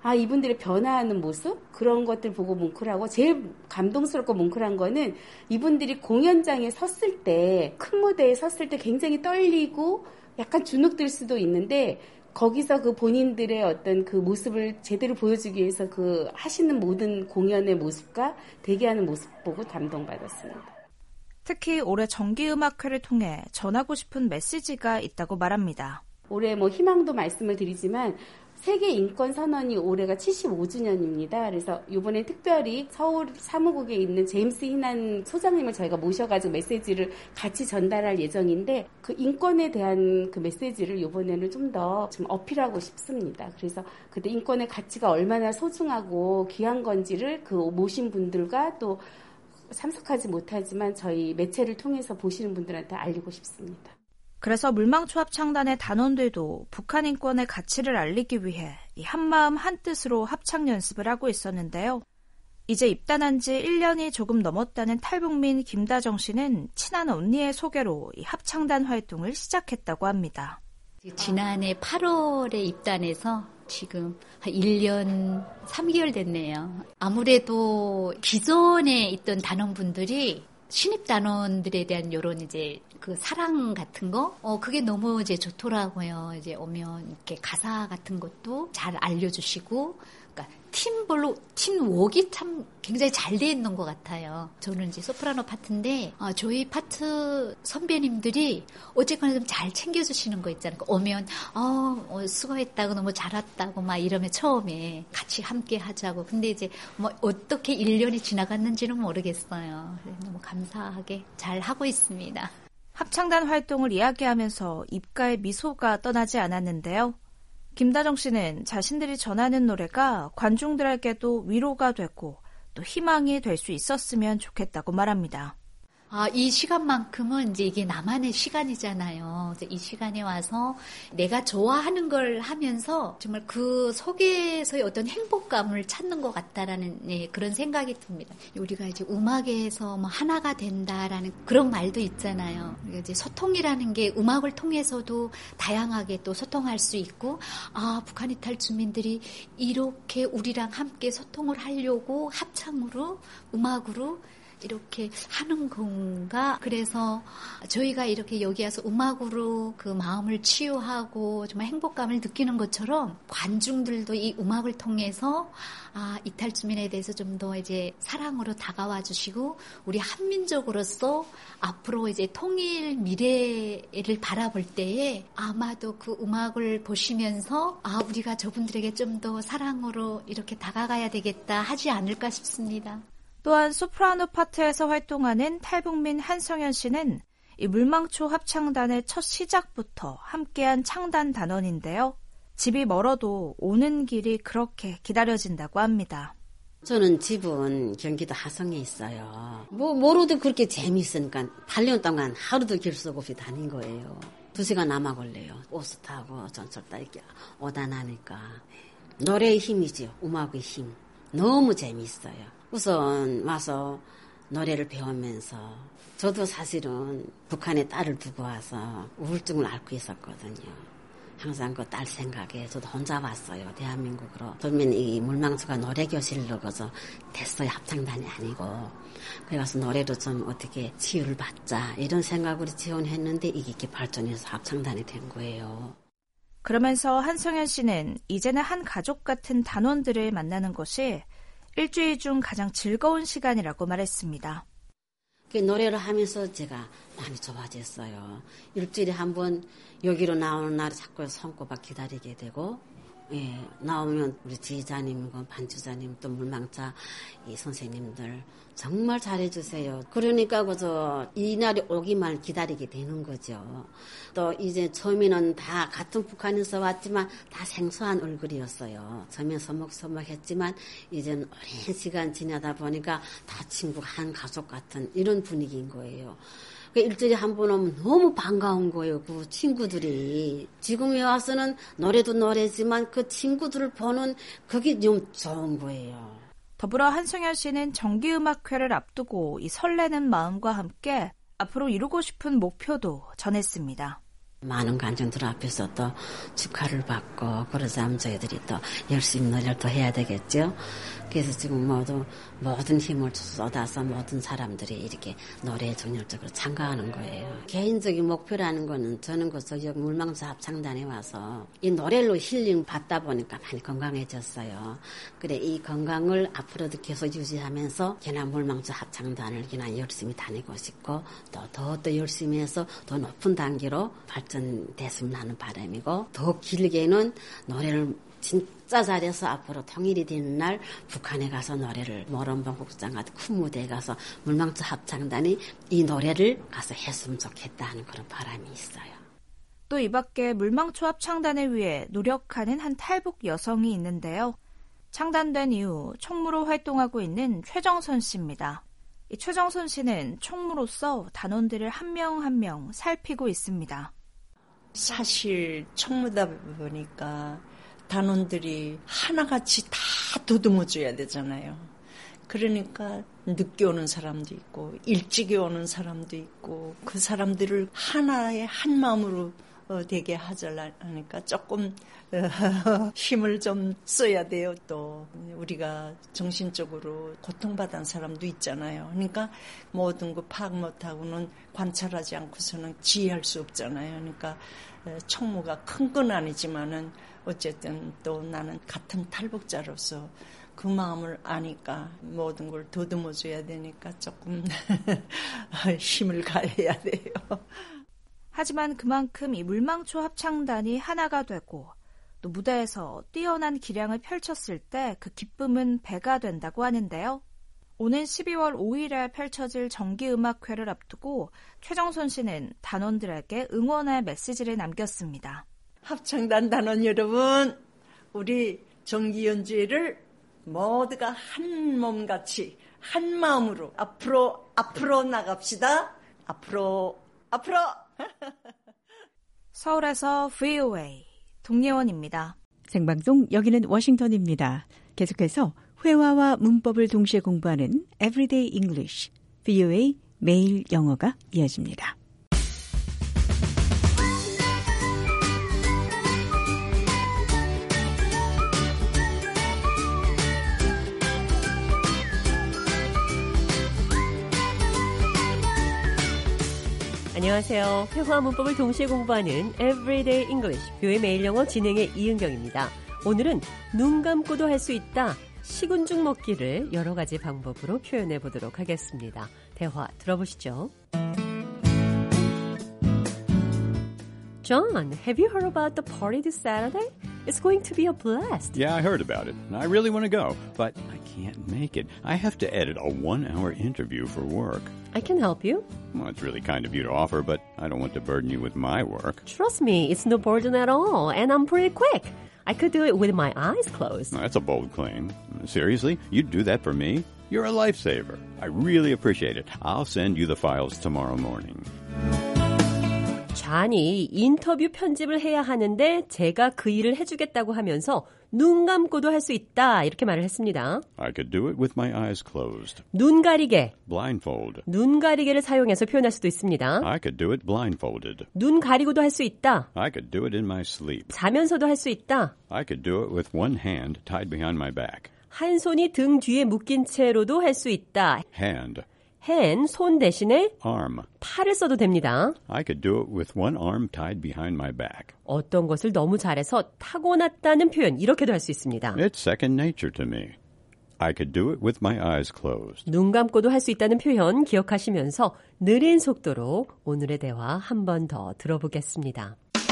이분들의 변화하는 모습 그런 것들 보고 뭉클하고 제일 감동스럽고 뭉클한 거는 이분들이 공연장에 섰을 때 큰 무대에 섰을 때 굉장히 떨리고 약간 주눅들 수도 있는데 거기서 그 본인들의 어떤 그 모습을 제대로 보여주기 위해서 그 하시는 모든 공연의 모습과 대기하는 모습 보고 감동받았습니다. 특히 올해 정기음악회를 통해 전하고 싶은 메시지가 있다고 말합니다. 올해 희망도 말씀을 드리지만 세계 인권 선언이 올해가 75주년입니다. 그래서 이번에 특별히 서울 사무국에 있는 제임스 희난 소장님을 저희가 모셔가지고 메시지를 같이 전달할 예정인데 그 인권에 대한 그 메시지를 이번에는 좀 더 어필하고 싶습니다. 그래서 그때 인권의 가치가 얼마나 소중하고 귀한 건지를 그 모신 분들과 또 참석하지 못하지만 저희 매체를 통해서 보시는 분들한테 알리고 싶습니다. 그래서 물망초 합창단의 단원들도 북한 인권의 가치를 알리기 위해 이 한마음 한뜻으로 합창 연습을 하고 있었는데요. 이제 입단한 지 1년이 조금 넘었다는 탈북민 김다정 씨는 친한 언니의 소개로 이 합창단 활동을 시작했다고 합니다. 지난해 8월에 입단해서 지금 한 1년 3개월 됐네요. 아무래도 기존에 있던 단원분들이 신입 단원들에 대한 요런 이제 그 사랑 같은 거, 그게 너무 이제 좋더라고요. 이제 오면 이렇게 가사 같은 것도 잘 알려주시고, 그러니까 팀워크가 참 굉장히 잘 돼 있는 것 같아요. 저는 이제 소프라노 파트인데, 저희 파트 선배님들이 어쨌거나 좀 잘 챙겨주시는 거 있잖아요. 오면, 수고했다고 너무 잘했다고 막 이러면 처음에 같이 함께 하자고. 근데 이제 어떻게 1년이 지나갔는지는 모르겠어요. 너무 감사하게 잘 하고 있습니다. 합창단 활동을 이야기하면서 입가에 미소가 떠나지 않았는데요. 김다정 씨는 자신들이 전하는 노래가 관중들에게도 위로가 되고 또 희망이 될 수 있었으면 좋겠다고 말합니다. 이 시간만큼은 이제 이게 나만의 시간이잖아요. 이 시간에 와서 내가 좋아하는 걸 하면서 정말 그 속에서의 어떤 행복감을 찾는 것 같다라는 그런 생각이 듭니다. 우리가 이제 음악에서 하나가 된다라는 그런 말도 있잖아요. 그러니까 이제 소통이라는 게 음악을 통해서도 다양하게 또 소통할 수 있고, 북한 이탈 주민들이 이렇게 우리랑 함께 소통을 하려고 합창으로, 음악으로 이렇게 하는 건가? 그래서 저희가 이렇게 여기 와서 음악으로 그 마음을 치유하고 정말 행복감을 느끼는 것처럼 관중들도 이 음악을 통해서 이탈 주민에 대해서 좀 더 이제 사랑으로 다가와 주시고 우리 한민족으로서 앞으로 이제 통일 미래를 바라볼 때에 아마도 그 음악을 보시면서 우리가 저분들에게 좀 더 사랑으로 이렇게 다가가야 되겠다 하지 않을까 싶습니다. 또한 소프라노 파트에서 활동하는 탈북민 한성현 씨는 이 물망초 합창단의 첫 시작부터 함께한 창단 단원인데요. 집이 멀어도 오는 길이 그렇게 기다려진다고 합니다. 저는 집은 경기도 하성에 있어요. 모르도 그렇게 재미있으니까 8년 동안 하루도 길 속 없이 다닌 거예요. 2시간 남아 걸려요. 버스 타고 전철 타고 이렇게 오다 나니까. 노래의 힘이죠. 음악의 힘. 너무 재미있어요. 우선 와서 노래를 배우면서 저도 사실은 북한에 딸을 두고 와서 우울증을 앓고 있었거든요. 항상 그 딸 생각에 저도 혼자 왔어요. 대한민국으로. 그러면 이 물망초가 노래교실로 가서 됐어요. 합창단이 아니고. 그래 가서 노래로 좀 어떻게 치유를 받자 이런 생각으로 지원했는데 이게 이렇게 발전해서 합창단이 된 거예요. 그러면서 한성현 씨는 이제는 한 가족 같은 단원들을 만나는 것이 일주일 중 가장 즐거운 시간이라고 말했습니다. 그 노래를 하면서 제가 많이 좋아졌어요. 일주일에 한 번 여기로 나오는 날 자꾸 손꼽아 기다리게 되고, 나오면 우리 지휘자님, 반주자님, 또 물망차 이 선생님들 정말 잘해주세요. 그러니까 그저 이 날이 오기만 기다리게 되는 거죠. 또 이제 처음에는 다 같은 북한에서 왔지만 다 생소한 얼굴이었어요. 처음엔 서먹서먹했지만 이제는 오랜 시간 지나다 보니까 다 친구 한 가족 같은 이런 분위기인 거예요. 일주일에 한 번 오면 너무 반가운 거예요. 그 친구들이. 지금에 와서는 노래도 노래지만 그 친구들을 보는 그게 좀 좋은 거예요. 더불어 한성현 씨는 정기음악회를 앞두고 이 설레는 마음과 함께 앞으로 이루고 싶은 목표도 전했습니다. 많은 관중들 앞에서 또 축하를 받고 그러자면 저희들이 또 열심히 노래를 또 해야 되겠죠. 그래서 지금 모든 힘을 쏟아서 모든 사람들이 이렇게 노래에 정열적으로 참가하는 거예요. 개인적인 목표라는 거는 저는 여기 물망초 합창단에 와서 이 노래로 힐링 받다 보니까 많이 건강해졌어요. 그래 이 건강을 앞으로도 계속 유지하면서 그냥 물망초 합창단을 그냥 열심히 다니고 싶고 더 열심히 해서 더 높은 단계로 발전됐으면 하는 바람이고 더 길게는 노래를 진짜 잘해서 앞으로 통일이 되는 날 북한에 가서 노래를 모런봉국장 같은 큰 무대에 가서 물망초 합창단이 이 노래를 가서 했으면 좋겠다 하는 그런 바람이 있어요. 또 이 밖에 물망초 합창단을 위해 노력하는 한 탈북 여성이 있는데요. 창단된 이후 총무로 활동하고 있는 최정선 씨입니다. 이 최정선 씨는 총무로서 단원들을 한 명 한 명 살피고 있습니다. 사실 총무다 보니까 단원들이 하나같이 다 도듬어줘야 되잖아요. 그러니까 늦게 오는 사람도 있고 일찍이 오는 사람도 있고 그 사람들을 하나의 한 마음으로 되게 하자니까 조금 힘을 좀 써야 돼요. 또 우리가 정신적으로 고통받은 사람도 있잖아요. 그러니까 모든 거 파악 못하고는 관찰하지 않고서는 지휘할 수 없잖아요. 그러니까 총무가 큰 건 아니지만은 어쨌든 또 나는 같은 탈북자로서 그 마음을 아니까 모든 걸 더듬어줘야 되니까 조금 힘을 가해야 돼요. 하지만 그만큼 이 물망초 합창단이 하나가 되고 또 무대에서 뛰어난 기량을 펼쳤을 때 그 기쁨은 배가 된다고 하는데요. 오는 12월 5일에 펼쳐질 정기음악회를 앞두고 최정선 씨는 단원들에게 응원의 메시지를 남겼습니다. 합창단 단원 여러분, 우리 정기연주회를 모두가 한 몸같이 한 마음으로 앞으로 나갑시다. 앞으로. 서울에서 VOA 동예원입니다. 생방송 여기는 워싱턴입니다. 계속해서 회화와 문법을 동시에 공부하는 Everyday English, VOA 매일 영어가 이어집니다. 안녕하세요. 회화 문법을 동시에 공부하는 Everyday English, 뷰의 매일 영어 진행의 이은경입니다. 오늘은 눈 감고도 할 수 있다. 식은 죽 먹기를 여러 가지 방법으로 표현해 보도록 하겠습니다. 대화 들어보시죠. John, have you heard about the party this Saturday? It's going to be a blast. Yeah, I heard about it. I really want to go, but I can't make it. I have to edit a 1-hour interview for work. I can help you. Well, it's really kind of you to offer, but I don't want to burden you with my work. Trust me, it's no burden at all, and I'm pretty quick. I could do it with my eyes closed. That's a bold claim. Seriously? You'd do that for me? You're a lifesaver. I really appreciate it. I'll send you the files tomorrow morning. 잔이 인터뷰 편집을 해야 하는데 제가 그 일을 해주겠다고 하면서 눈 감고도 할 수 있다 이렇게 말을 했습니다. I could do it with my eyes closed. 눈 가리개. Blindfold. 눈 가리개를 사용해서 표현할 수도 있습니다. I could do it blindfolded. 눈 가리고도 할 수 있다. I could do it in my sleep. 자면서도 할 수 있다. I could do it with one hand tied behind my back. 한 손이 등 뒤에 묶인 채로도 할 수 있다. Hand. hand, 손 대신에 arm. 팔을 써도 됩니다. I could do it with one arm tied behind my back. 어떤 것을 너무 잘해서 타고났다는 표현 이렇게도 할 수 있습니다. It's second nature to me. I could do it with my eyes closed. 눈 감고도 할 수 있다는 표현 기억하시면서 느린 속도로 오늘의 대화 한 번 더 들어보겠습니다.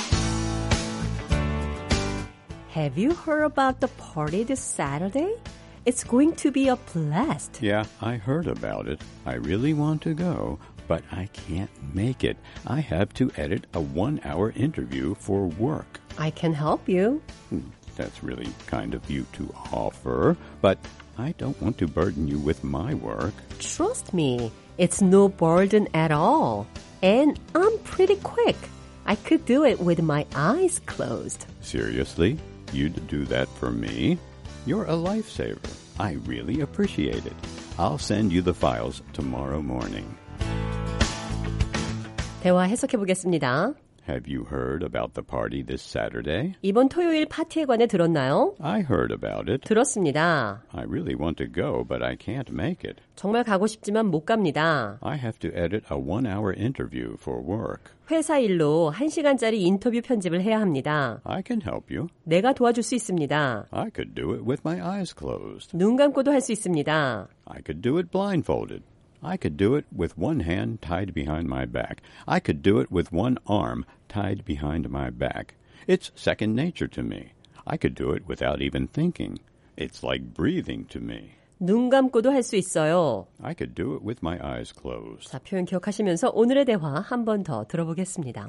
Have you heard about the party this Saturday? It's going to be a blast. Yeah, I heard about it. I really want to go, but I can't make it. I have to edit a 1-hour interview for work. I can help you. That's really kind of you to offer, but I don't want to burden you with my work. Trust me, it's no burden at all. And I'm pretty quick. I could do it with my eyes closed. Seriously? You'd do that for me? You're a lifesaver. I really appreciate it. I'll send you the files tomorrow morning. 대화 해석해 보겠습니다. Have you heard about the party this Saturday? 이번 토요일 파티에 관해 들었나요? I heard about it. 들었습니다. I really want to go, but I can't make it. 정말 가고 싶지만 못 갑니다. I have to edit a 1-hour interview for work. 회사 일로 1시간짜리 인터뷰 편집을 해야 합니다. I can help you. 내가 도와줄 수 있습니다. I could do it with my eyes closed. 눈 감고도 할 수 있습니다. I could do it blindfolded. I could do it with one hand tied behind my back. I could do it with one arm tied behind my back. It's second nature to me. I could do it without even thinking. It's like breathing to me. 눈 감고도 할 수 있어요. I could do it with my eyes closed. 자, 표현 기억하시면서 오늘의 대화 한 번 더 들어보겠습니다.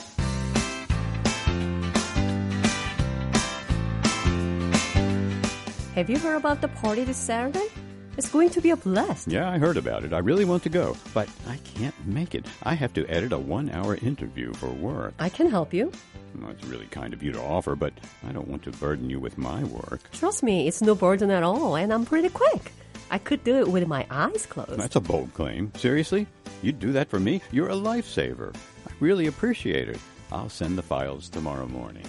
Have you heard about the party this Saturday? It's going to be a blast. Yeah, I heard about it. I really want to go, but I can't make it. I have to edit a 1-hour interview for work. I can help you. Well, it's really kind of you to offer, but I don't want to burden you with my work. Trust me, it's no burden at all, and I'm pretty quick. I could do it with my eyes closed. That's a bold claim. Seriously? You'd do that for me? You're a lifesaver. I really appreciate it. I'll send the files tomorrow morning.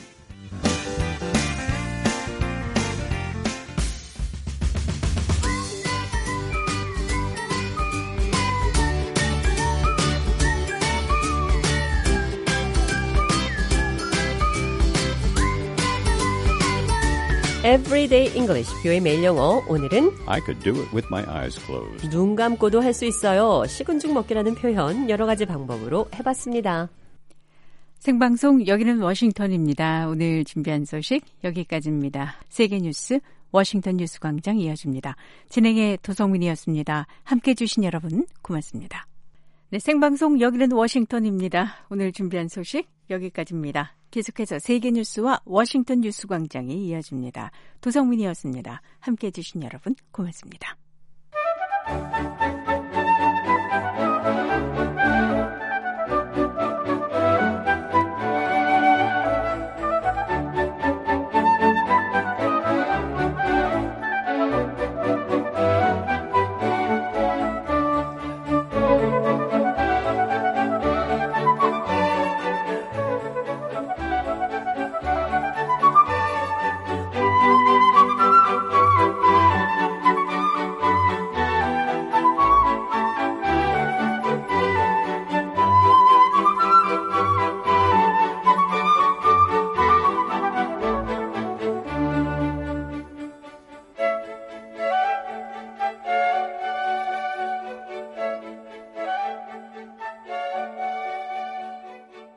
Everyday English, 뷰의 매일 영어. 오늘은 I could do it with my eyes closed. 눈 감고도 할 수 있어요. 식은 죽 먹기라는 표현 여러 가지 방법으로 해봤습니다. 생방송 여기는 워싱턴입니다. 오늘 준비한 소식 여기까지입니다. 세계 뉴스 워싱턴 뉴스광장 이어집니다. 진행의 도성민이었습니다. 함께해 주신 여러분 고맙습니다. 네, 생방송 여기는 워싱턴입니다. 오늘 준비한 소식 여기까지입니다. 계속해서 세계 뉴스와 워싱턴 뉴스광장이 이어집니다. 도성민이었습니다. 함께해 주신 여러분 고맙습니다.